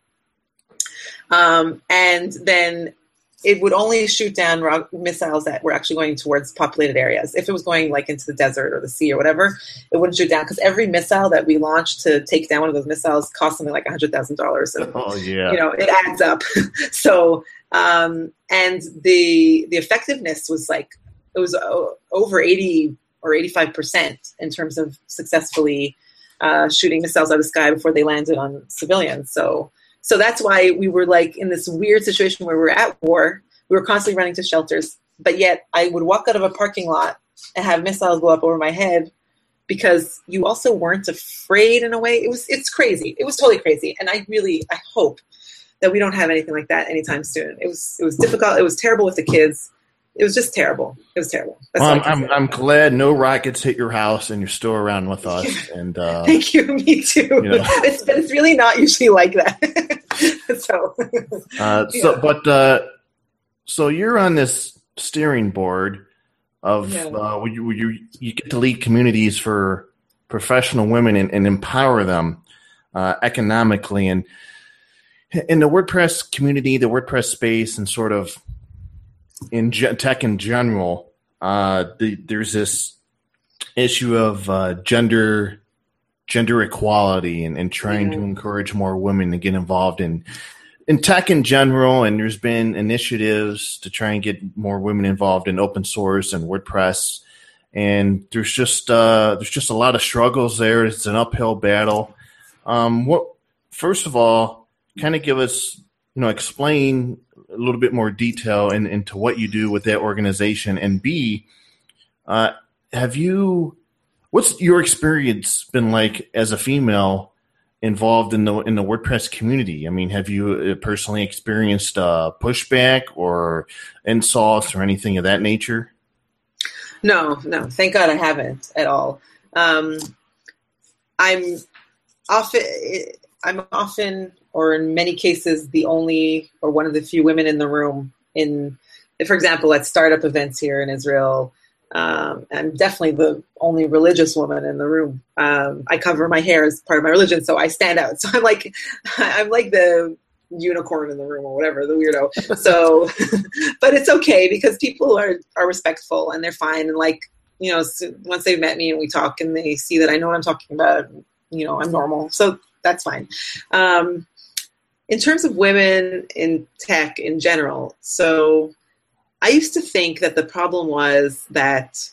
Um, and then it would only shoot down rock missiles that were actually going towards populated areas. If it was going like into the desert or the sea or whatever, it wouldn't shoot down because every missile that we launched to take down one of those missiles cost something like one hundred thousand dollars. Oh, yeah. You know, it adds up. So, um, and the the effectiveness was like, it was o- over eighty or eighty-five percent in terms of successfully uh, shooting missiles out of the sky before they landed on civilians. So, So that's why we were like in this weird situation where we were at war. We were constantly running to shelters, but yet I would walk out of a parking lot and have missiles go up over my head because you also weren't afraid in a way. It was, it's crazy. It was totally crazy. And I really, I hope that we don't have anything like that anytime soon. It was, it was difficult. It was terrible with the kids. It was just terrible. It was terrible. That's well, all I can I'm say. I'm glad no rockets hit your house and you're still around with us. And uh, thank you. Me too. You know. It's, but it's really not usually like that. so, uh, so, yeah. but uh, so you're on this steering board of Yeah. uh, where you, where you you get to lead communities for professional women and, and empower them uh, economically and in the WordPress community, the WordPress space, and sort of in ge- tech in general, uh, the, there's this issue of uh, gender gender equality and, and trying Yeah. to encourage more women to get involved in in tech in general, and there's been initiatives to try and get more women involved in open source and WordPress. And there's just uh, there's just a lot of struggles there. It's an uphill battle. Um, what first of all, kind of give us, you know, explain a little bit more detail in, into what you do with that organization, and B, uh, have you, what's your experience been like as a female involved in the in the WordPress community? I mean, have you personally experienced uh, pushback or insults or anything of that nature? No, no, thank God I haven't at all. Um, I'm often, I'm often, or in many cases, the only or one of the few women in the room. In, for example, at startup events here in Israel, um, I'm definitely the only religious woman in the room. Um, I cover my hair as part of my religion, so I stand out. So I'm like, I'm like the unicorn in the room or whatever, the weirdo. So, but it's okay because people are, are respectful and they're fine. And like, you know, so once they've met me and we talk and they see that I know what I'm talking about, you know, I'm normal. So that's fine. Um, in terms of women in tech in general, so I used to think that the problem was that,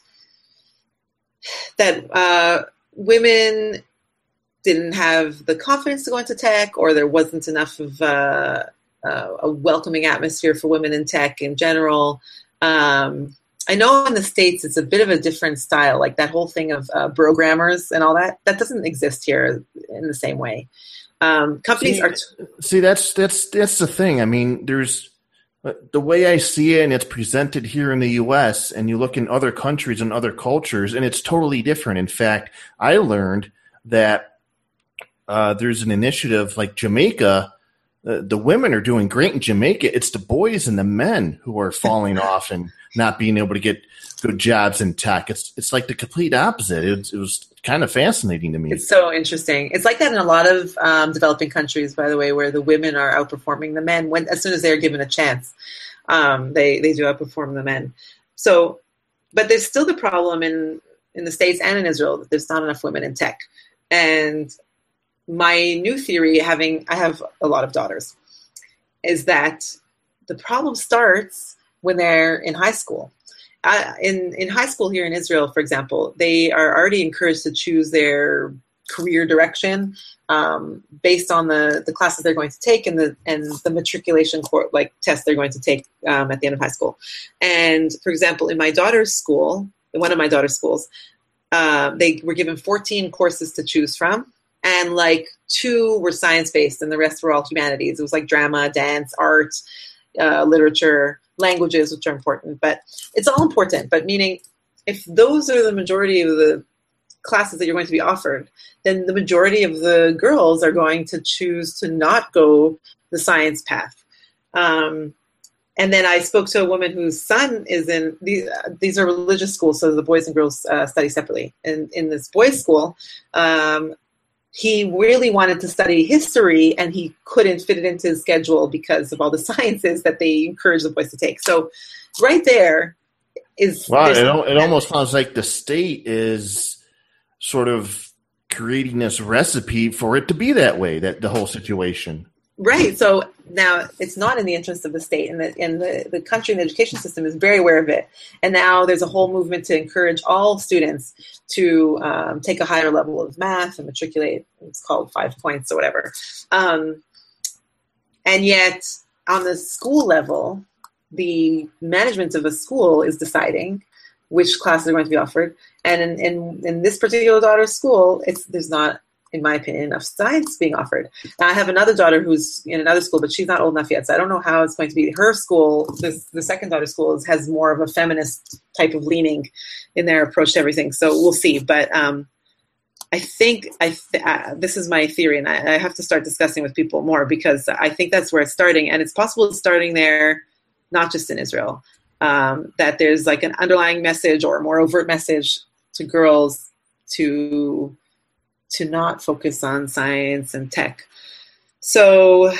that uh, women didn't have the confidence to go into tech, or there wasn't enough of uh, uh, a welcoming atmosphere for women in tech in general. Um, I know in the States it's a bit of a different style, like that whole thing of uh, programmers and all that. That doesn't exist here in the same way. Um, companies see, are. T- see, that's that's that's the thing. I mean, there's the way I see it, and it's presented here in the U S, and you look in other countries and other cultures, and it's totally different. In fact, I learned that. Uh, there's an initiative like Jamaica. Uh, the women are doing great in Jamaica. It's the boys and the men who are falling off and not being able to get good jobs in tech. It's it's like the complete opposite. It was, it was kind of fascinating to me. It's so interesting. It's like that in a lot of um, developing countries, by the way, where the women are outperforming the men when as soon as they're given a chance. Um, they they do outperform the men. So, but there's still the problem in in the States and in Israel that there's not enough women in tech. And my new theory, having I have a lot of daughters, is that the problem starts when they're in high school. Uh, in in high school here in Israel, for example, they are already encouraged to choose their career direction um, based on the, the classes they're going to take and the and the matriculation course, like tests they're going to take um, at the end of high school. And for example, in my daughter's school, in one of my daughter's schools, uh, they were given fourteen courses to choose from. And like two were science-based and the rest were all humanities. It was like drama, dance, art, uh, literature, languages, which are important. But it's all important. But meaning if those are the majority of the classes that you're going to be offered, then the majority of the girls are going to choose to not go the science path. Um, and then I spoke to a woman whose son is in, these, uh, these are religious schools, so the boys and girls uh, study separately. And in this boys' school, um, he really wanted to study history and he couldn't fit it into his schedule because of all the sciences that they encourage the boys to take. So right there is... Wow, it, it almost sounds like the state is sort of creating this recipe for it to be that way, that the whole situation. Right. So now it's not in the interest of the state, and the, and the, the country and the education system is very aware of it. And now there's a whole movement to encourage all students to um, take a higher level of math and matriculate. It's called five points or whatever. Um, and yet on the school level, the management of a school is deciding which classes are going to be offered. And in, in, in this particular daughter's school, it's there's not, in my opinion, enough science being offered. Now, I have another daughter who's in another school, but she's not old enough yet, so I don't know how it's going to be. Her school, this, the second daughter's school, is, has more of a feminist type of leaning in their approach to everything, so we'll see. But um, I think I th- uh, this is my theory, and I, I have to start discussing with people more because I think that's where it's starting, and it's possible it's starting there, not just in Israel, um, that there's like an underlying message or a more overt message to girls to... to not focus on science and tech. So,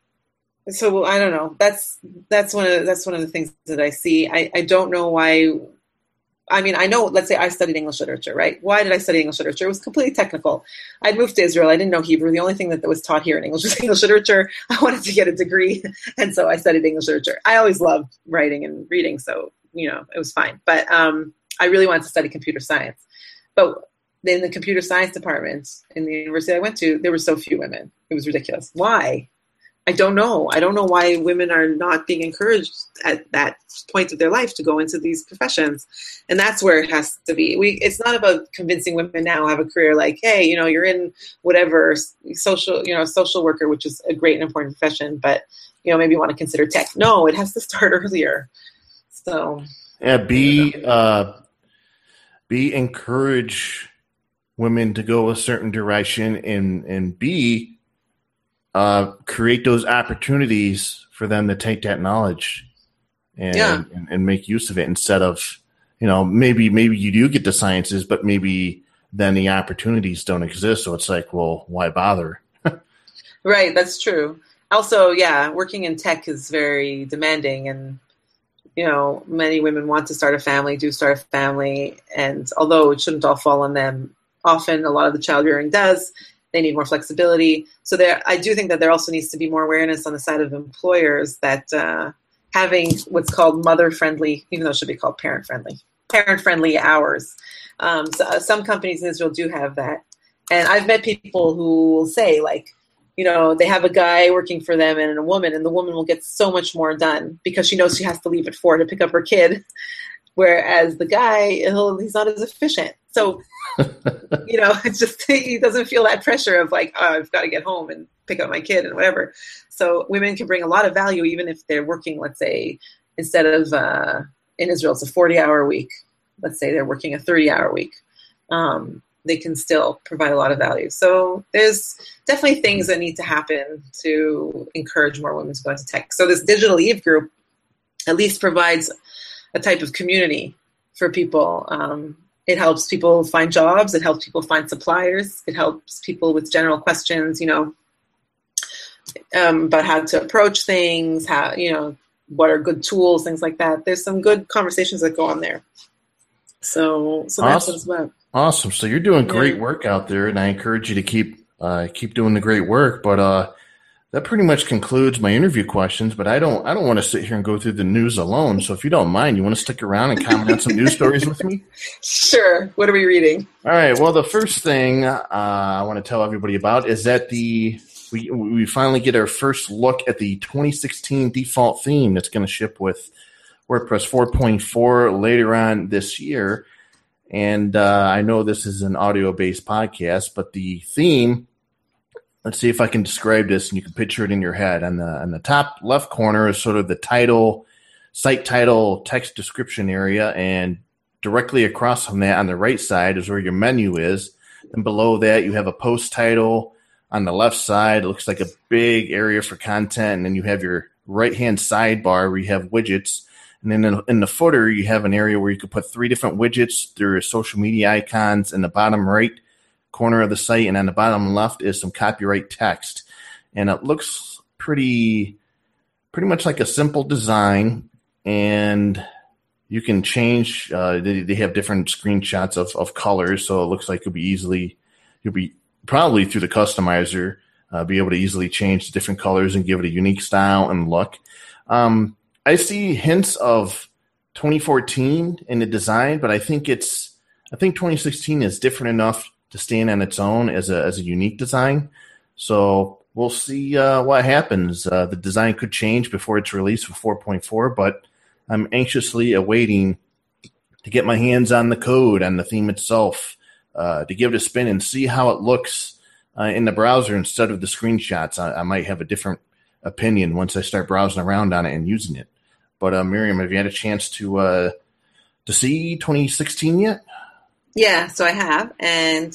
so I don't know. That's, that's one of, that's one of the things that I see. I, I don't know why I mean, I know, let's say I studied English literature, right? Why did I study English literature? It was completely technical. I'd moved to Israel. I didn't know Hebrew. The only thing that was taught here in English was English literature. I wanted to get a degree, and so I studied English literature. I always loved writing and reading, so, you know, it was fine. But um, I really wanted to study computer science. But in the computer science department in the university I went to, there were so few women. It was ridiculous. Why? I don't know. I don't know why women are not being encouraged at that point of their life to go into these professions. And that's where it has to be. We, it's not about convincing women now have a career like, hey, you know, you're in whatever social, you know, social worker, which is a great and important profession, but, you know, maybe you want to consider tech. No, it has to start earlier. So. Yeah, be, uh, be encourage women to go a certain direction, and, and be, Uh, create those opportunities for them to take that knowledge and, yeah. and and make use of it, instead of, you know, maybe maybe you do get the sciences, but maybe then the opportunities don't exist. So it's like, well, why bother? Right, that's true. Also, yeah, working in tech is very demanding, and, you know, many women want to start a family, do start a family, and although it shouldn't all fall on them, often a lot of the child rearing does. They need more flexibility. So there, I do think that there also needs to be more awareness on the side of employers that uh, having what's called mother-friendly, even though it should be called parent-friendly, parent-friendly hours. Um, so, uh, some companies in Israel do have that. And I've met people who will say, like, you know, they have a guy working for them and a woman, and the woman will get so much more done because she knows she has to leave at four to pick up her kid. Whereas the guy, he'll, he's not as efficient. So, you know, it's just, he doesn't feel that pressure of like, oh, I've got to get home and pick up my kid and whatever. So women can bring a lot of value, even if they're working, let's say, instead of, uh, in Israel, it's a forty hour week. Let's say they're working a thirty hour week. Um, they can still provide a lot of value. So there's definitely things that need to happen to encourage more women to go into tech. So this Digital Eve group at least provides a type of community for people. Um, it helps people find jobs. It helps people find suppliers. It helps people with general questions, you know, um, about how to approach things, how, you know, what are good tools, things like that. There's some good conversations that go on there. So, so that's Awesome. as well. Awesome. So you're doing great Yeah. work out there, and I encourage you to keep, uh, keep doing the great work. But, uh, that pretty much concludes my interview questions, but I don't I don't want to sit here and go through the news alone. So if you don't mind, you want to stick around and comment on some news stories with me? Sure. What are we reading? All right. Well, the first thing uh, I want to tell everybody about is that the we we finally get our first look at the twenty sixteen default theme that's going to ship with WordPress four point four later on this year. And uh, I know this is an audio-based podcast, but the theme, let's see if I can describe this and you can picture it in your head. On the on the top left corner is sort of the title, site title, text description area, and directly across from that on the right side is where your menu is. And below that you have a post title. On the left side, it looks like a big area for content, and then you have your right-hand sidebar where you have widgets. And then in, in the footer, you have an area where you can put three different widgets. There are social media icons in the bottom right corner of the site, and on the bottom left is some copyright text. And it looks pretty pretty much like a simple design, and you can change uh, they, they have different screenshots of, of colors, so it looks like you'll be easily you'll be probably through the customizer uh, be able to easily change the different colors and give it a unique style and look. um, I see hints of twenty fourteen in the design, but I think it's I think twenty sixteen is different enough to stand on its own as a as a unique design. So we'll see uh, what happens. Uh, the design could change before it's released for four point four, but I'm anxiously awaiting to get my hands on the code, on the theme itself, uh, to give it a spin and see how it looks uh, in the browser instead of the screenshots. I, I might have a different opinion once I start browsing around on it and using it. But uh, Miriam, have you had a chance to uh, to see twenty sixteen yet? Yeah, so I have, and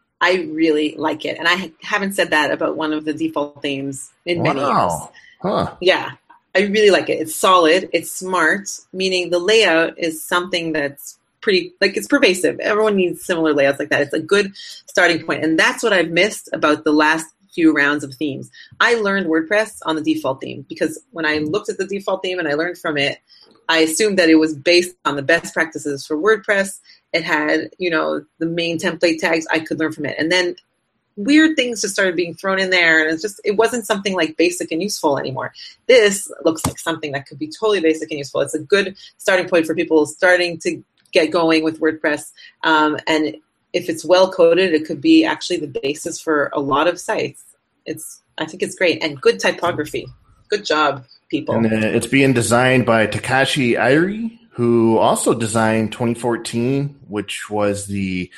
I really like it. And I haven't said that about one of the default themes in many years. Wow. Huh. Yeah, I really like it. It's solid. It's smart, meaning the layout is something that's pretty, like, it's pervasive. Everyone needs similar layouts like that. It's a good starting point. And that's what I've missed about the last few rounds of themes. I learned WordPress on the default theme because when I looked at the default theme and I learned from it, I assumed that it was based on the best practices for WordPress. It had, you know, the main template tags. I could learn from it. And then weird things just started being thrown in there. And it's just, it wasn't something like basic and useful anymore. This looks like something that could be totally basic and useful. It's a good starting point for people starting to get going with WordPress. Um, and if it's well coded, it could be actually the basis for a lot of sites. It's, I think it's great. And good typography. Good job, people. And uh, it's being designed by Takashi Airi, who also designed twenty fourteen, which was the,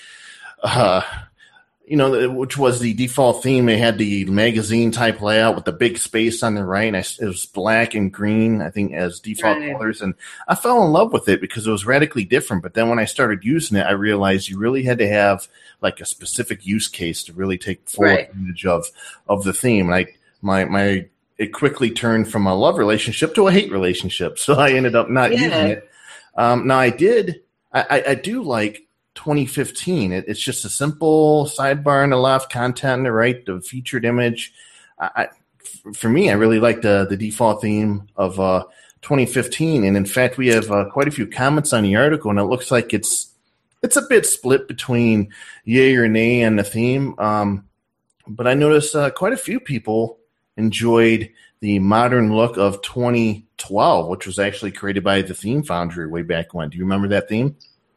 uh, you know, which was the default theme. It had the magazine type layout with the big space on the right. And I, it was black and green, I think, as default Right. colors. And I fell in love with it because it was radically different. But then when I started using it, I realized you really had to have like a specific use case to really take full Right. advantage of of the theme. Like my my. It quickly turned from a love relationship to a hate relationship. So I ended up not Yeah. using it. Um, now I did, I, I, I do like twenty fifteen. It, it's just a simple sidebar on the left, content on the right, the featured image. I, I, for me, I really like the, the default theme of uh, twenty fifteen. And in fact, we have uh, quite a few comments on the article, and it looks like it's it's a bit split between yay or nay on the theme. Um, but I noticed uh, quite a few people enjoyed the modern look of twenty twelve, which was actually created by the Theme Foundry way back when. Do you remember that theme?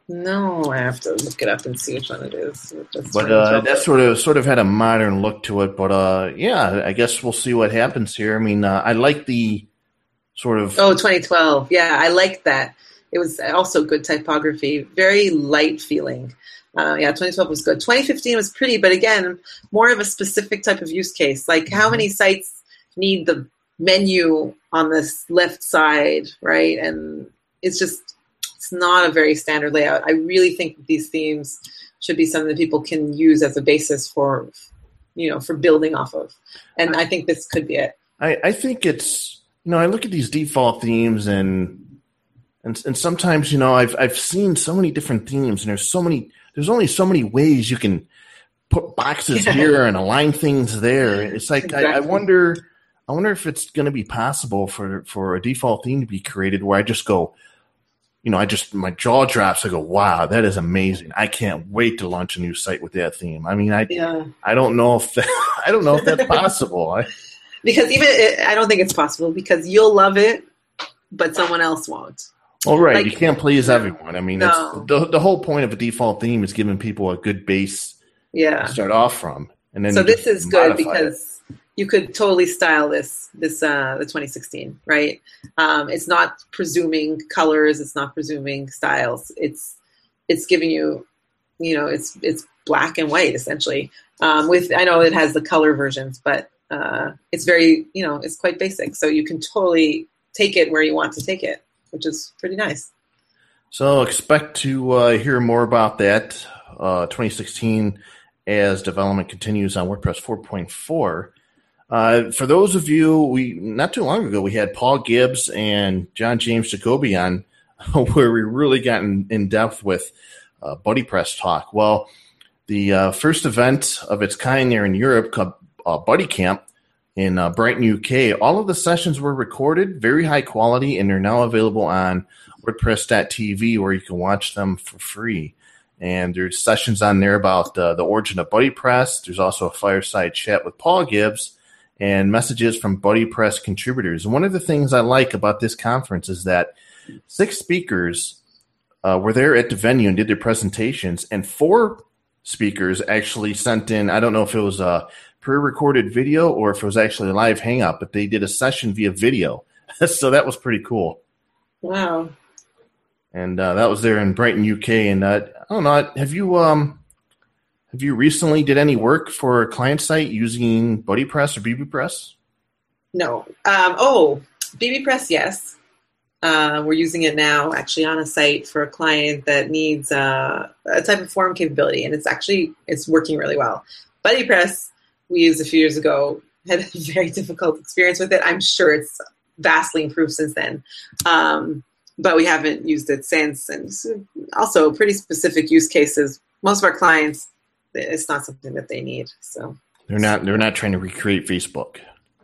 No, I have to look it up and see which one it is. But uh, that sort of sort of had a modern look to it. But uh, yeah, I guess we'll see what happens here. I mean, uh, I like the sort of Oh, twenty twelve. Yeah, I liked that. It was also good typography, very light feeling. Uh, yeah, twenty twelve was good. twenty fifteen was pretty, but again, more of a specific type of use case. Like how many sites need the menu on this left side, right? And it's just, it's not a very standard layout. I really think that these themes should be something that people can use as a basis for, you know, for building off of. And I think this could be it. I, I think it's, you know, I look at these default themes and, and and sometimes, you know, I've I've seen so many different themes and there's so many, there's only so many ways you can put boxes Yeah. here and align things there. It's like, Exactly. I, I wonder, I wonder if it's going to be possible for, for a default theme to be created where I just go, you know, I just, my jaw drops. I go, wow, that is amazing. I can't wait to launch a new site with that theme. I mean, I, Yeah. I don't know if that, I don't know if that's possible. I, Because even, I don't think it's possible because you'll love it, but someone else won't. Well, right. Like- you can't please everyone. I mean, No. it's, the the whole point of a default theme is giving people a good base Yeah. to start off from, and then So you this just is good modify it. because you could totally style this, this uh, the twenty sixteen, right? Um, it's not presuming colors. It's not presuming styles. It's it's giving you, you know, it's it's black and white essentially. Um, with I know it has the color versions, but uh, it's very, you know, it's quite basic. So you can totally take it where you want to take it, which is pretty nice. So expect to uh, hear more about that uh, twenty sixteen as development continues on WordPress four point four. Uh, for those of you, we not too long ago we had Paul Gibbs and John James Jacoby on, where we really got in, in depth with uh, BuddyPress talk. Well, the uh, first event of its kind there in Europe, called uh, Buddy Camp in uh, Brighton, U K, all of the sessions were recorded, very high quality, and they're now available on WordPress dot T V where you can watch them for free. And there's sessions on there about uh, the origin of BuddyPress. There's also a fireside chat with Paul Gibbs and messages from BuddyPress contributors. And one of the things I like about this conference is that six speakers uh, were there at the venue and did their presentations, and four speakers actually sent in, I don't know if it was a pre-recorded video or if it was actually a live hangout, but they did a session via video. So that was pretty cool. Wow. And uh, that was there in Brighton, U K. And uh, I don't know, have you um, have you recently did any work for a client site using BuddyPress or BBPress? No. Um, oh, BBPress, yes. Uh, we're using it now actually on a site for a client that needs uh, a type of form capability, and it's actually it's working really well. BuddyPress we used a few years ago, had a very difficult experience with it. I'm sure it's vastly improved since then, um, but we haven't used it since. And also pretty specific use cases. Most of our clients, it's not something that they need. So They're not. They're not trying to recreate Facebook.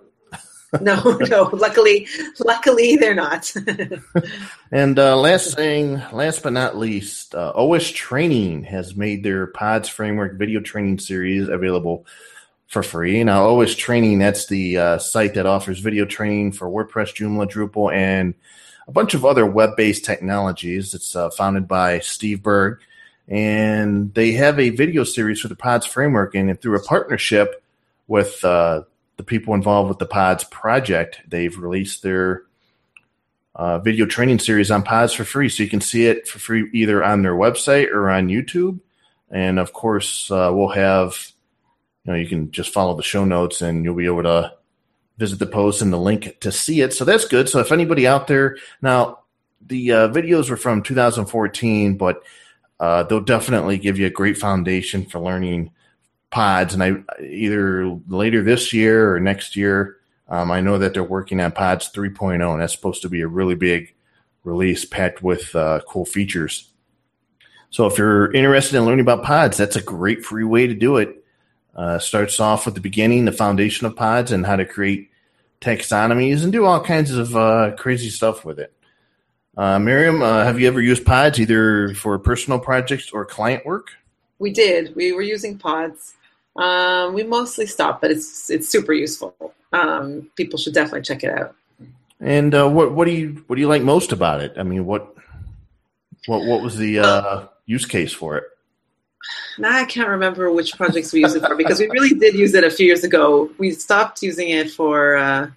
No, no. Luckily, luckily they're not. And uh, last thing, last but not least, uh, O S Training has made their Pods Framework video training series available for free. Now, O S Training, that's the uh, site that offers video training for WordPress, Joomla, Drupal, and a bunch of other web-based technologies. It's uh, founded by Steve Berg, and they have a video series for the Pods Framework, and through a partnership with uh, the people involved with the Pods project, they've released their uh, video training series on Pods for free. So you can see it for free either on their website or on YouTube. And of course, uh, we'll have, you know, you can just follow the show notes and you'll be able to visit the post and the link to see it. So that's good. So if anybody out there, now the uh, videos were from two thousand fourteen, but uh, they'll definitely give you a great foundation for learning Pods, and I either later this year or next year, um, I know that they're working on Pods three point oh, and that's supposed to be a really big release packed with uh, cool features. So if you're interested in learning about Pods, that's a great free way to do it. Uh, starts off with the beginning, the foundation of Pods, and how to create taxonomies and do all kinds of uh, crazy stuff with it. Uh, Miriam, uh, have you ever used Pods either for personal projects or client work? We did. We were using Pods. Um, we mostly stopped, but it's it's super useful. Um, people should definitely check it out. And uh, what what do you what do you like most about it? I mean, what what what was the uh, use case for it? Now I can't remember which projects we used it for because we really did use it a few years ago. We stopped using it for uh,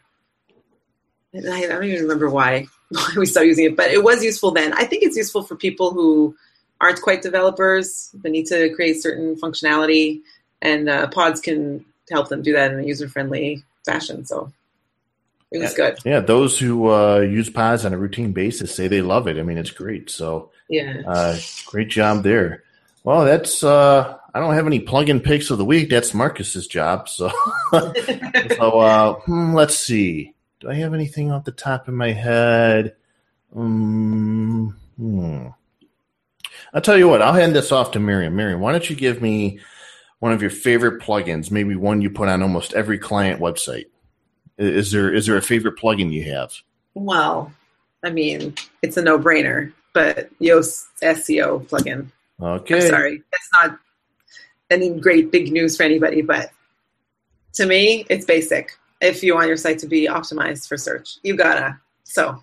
I don't even remember why we stopped using it, but it was useful then. I think it's useful for people who aren't quite developers but need to create certain functionality. And uh, Pods can help them do that in a user-friendly fashion. So it was yeah, good. Yeah, those who uh, use Pods on a routine basis say they love it. I mean, it's great. So yeah, uh, great job there. Well, that's uh, I don't have any plugin picks of the week. That's Marcus's job. So, so uh, hmm, let's see. Do I have anything off the top of my head? Um, hmm. I'll tell you what. I'll hand this off to Miriam. Miriam, why don't you give me one of your favorite plugins, maybe one you put on almost every client website. Is there is there a favorite plugin you have? Well, I mean, it's a no-brainer, but Yoast S E O plugin. Okay. I'm sorry. That's not any great big news for anybody, but to me, it's basic. If you want your site to be optimized for search, you gotta. So.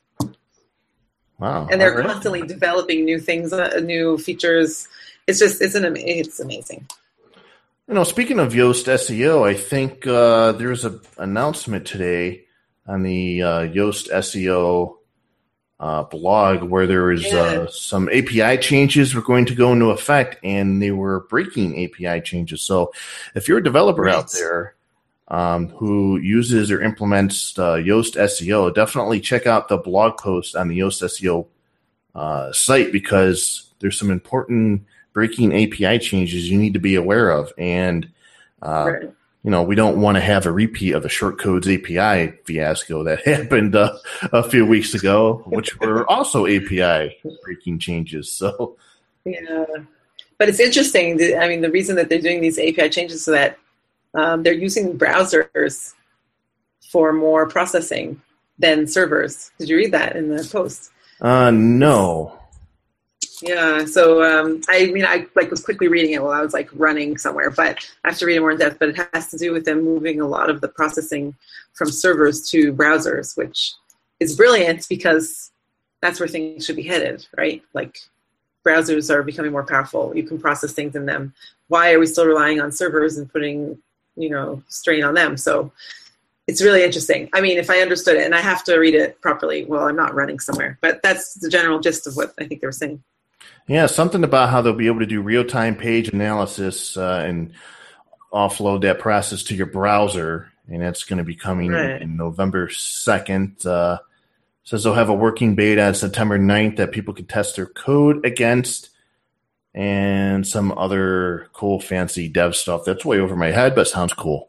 Wow. And they're right. constantly developing new things, uh, new features. It's just, it's an, it's amazing. You know, speaking of Yoast S E O, I think uh, there's an announcement today on the uh, Yoast S E O uh, blog where there is yeah. uh, some A P I changes were going to go into effect, and they were breaking A P I changes. So if you're a developer right. out there um, who uses or implements uh, Yoast S E O, definitely check out the blog post on the Yoast S E O uh, site because there's some important breaking A P I changes you need to be aware of. And, uh, right. you know, we don't want to have a repeat of the short codes A P I fiasco that happened uh, a few weeks ago, which were also A P I breaking changes. So, yeah, but it's interesting. I mean, the reason that they're doing these A P I changes is so that um, they're using browsers for more processing than servers. Did you read that in the post? Uh, no. Yeah, so um, I mean, I like was quickly reading it while I was like running somewhere, but I have to read it more in depth. But it has to do with them moving a lot of the processing from servers to browsers, which is brilliant because that's where things should be headed, right? Like browsers are becoming more powerful. You can process things in them. Why are we still relying on servers and putting, you know, strain on them? So it's really interesting. I mean, if I understood it, and I have to read it properly while I'm not running somewhere, but that's the general gist of what I think they were saying. Yeah, something about how they'll be able to do real-time page analysis uh, and offload that process to your browser, and that's going to be coming right. in November second. Uh, says they'll have a working beta on September ninth that people can test their code against, and some other cool, fancy dev stuff. That's way over my head, but sounds cool.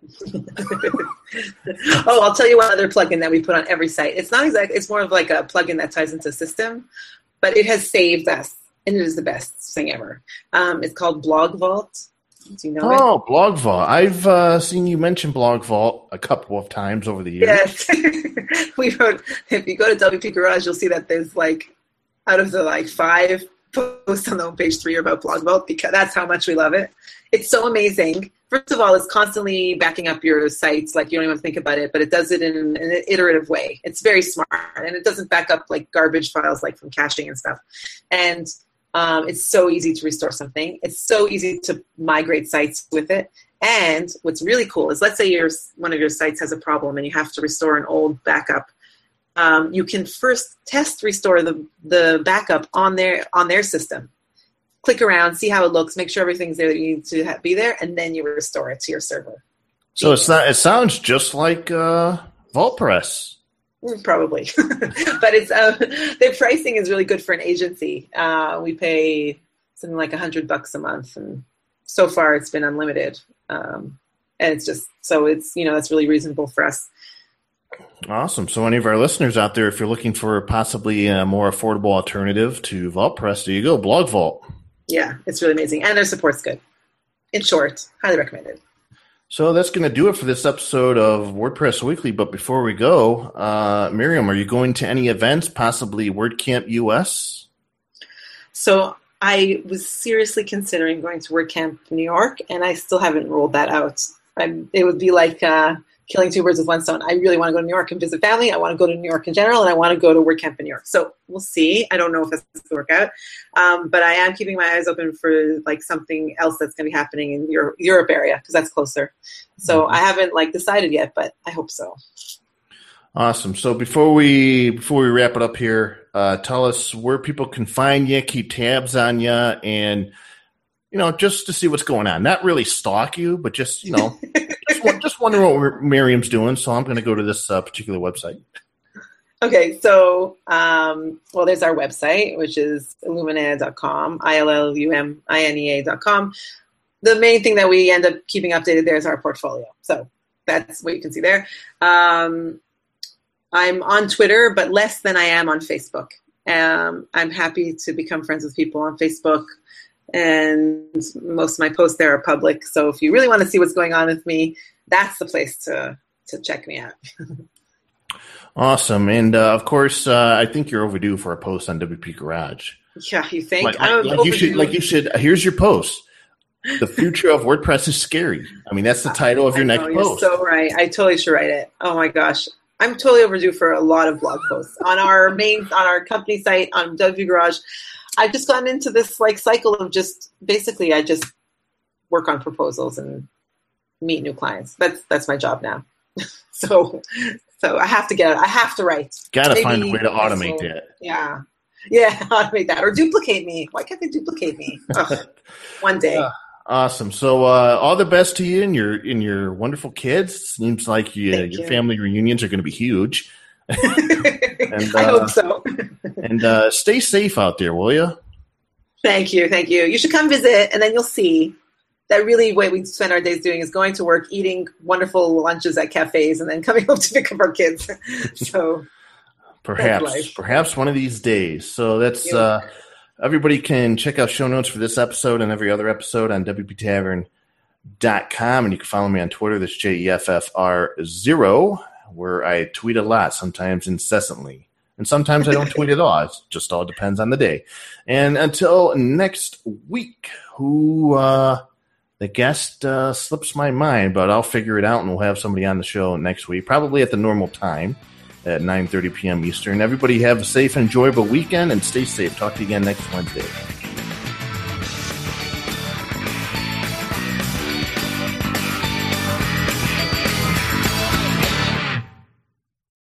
Oh, I'll tell you one other plugin that we put on every site. It's not exactly, it's more of like a plugin that ties into a system, but it has saved us. And it is the best thing ever. Um, it's called Blog Vault. Do you know it? Oh, Blog Vault. I've uh, seen you mention Blog Vault a couple of times over the years. Yes. We wrote, if you go to W P Garage, you'll see that there's like, out of the like five posts on the homepage, three are about Blog Vault, because that's how much we love it. It's so amazing. First of all, it's constantly backing up your sites, like you don't even think about it, but it does it in an iterative way. It's very smart, and it doesn't back up like garbage files like from caching and stuff. And um, it's so easy to restore something. It's so easy to migrate sites with it. And what's really cool is, let's say your one of your sites has a problem and you have to restore an old backup. Um, you can first test restore the the backup on their on their system. Click around, see how it looks, make sure everything's there that you need to have, be there, and then you restore it to your server. So it's not. It sounds just like uh, VaultPress. Probably, but it's uh, their pricing is really good for an agency. Uh, we pay something like a hundred bucks a month, and so far it's been unlimited. Um, and it's just so it's you know that's really reasonable for us. Awesome. So any of our listeners out there, if you're looking for possibly a more affordable alternative to VaultPress, there you go, Blog Vault. Yeah, it's really amazing. And their support's good. In short, highly recommended. So that's going to do it for this episode of WordPress Weekly. But before we go, uh, Miriam, are you going to any events, possibly WordCamp U S? So I was seriously considering going to WordCamp New York, and I still haven't rolled that out. I'm, it would be like uh, killing two birds with one stone. I really want to go to New York and visit family. I want to go to New York in general, and I want to go to WordCamp in New York. So we'll see. I don't know if that's going to work out. Um, but I am keeping my eyes open for like something else that's going to be happening in Europe, Europe area, because that's closer. So mm-hmm. I haven't like decided yet, but I hope so. Awesome. So before we before we wrap it up here, uh, tell us where people can find you, keep tabs on you, and you know, just to see what's going on. Not really stalk you, but just you know, just, just wondering what Miriam's doing. So I'm going to go to this uh, particular website. Okay, so, um, well, there's our website, which is illumina dot com, I L L U M I N E A dot com. The main thing that we end up keeping updated there is our portfolio. So that's what you can see there. Um, I'm on Twitter, but less than I am on Facebook. Um, I'm happy to become friends with people on Facebook, and most of my posts there are public. So if you really want to see what's going on with me, that's the place to, to check me out. Awesome. And, uh, of course, uh, I think you're overdue for a post on W P Garage. Yeah, you think? Like, I'm like, like you should, like you should, here's your post. The future of WordPress is scary. I mean, that's the title of your I next know, post. You're so right. I totally should write it. Oh, my gosh. I'm totally overdue for a lot of blog posts. On our main, on our company site, on W P Garage, I've just gotten into this, like, cycle of just, basically, I just work on proposals and meet new clients. That's that's my job now. so... So I have to get it. I have to write. Got to find a way to automate so, that. Yeah. Yeah, automate that. Or duplicate me. Why can't they duplicate me? Ugh, one day. Uh, awesome. So uh, all the best to you and your in your wonderful kids. Seems like you, your you. family reunions are going to be huge. and, uh, I hope so. and uh, stay safe out there, will you? Thank you. Thank you. You should come visit, and then you'll see. That really what we spend our days doing is going to work, eating wonderful lunches at cafes, and then coming home to pick up our kids. So perhaps, perhaps one of these days. So that's yeah. uh, everybody can check out show notes for this episode and every other episode on W P tavern dot com, and you can follow me on Twitter. That's J E F F R zero, where I tweet a lot, sometimes incessantly, and sometimes I don't tweet at all. It just all depends on the day. And until next week, who. Uh, The guest uh, slips my mind, but I'll figure it out, and we'll have somebody on the show next week, probably at the normal time at nine thirty p.m. Eastern. Everybody have a safe, enjoyable weekend, and stay safe. Talk to you again next Wednesday.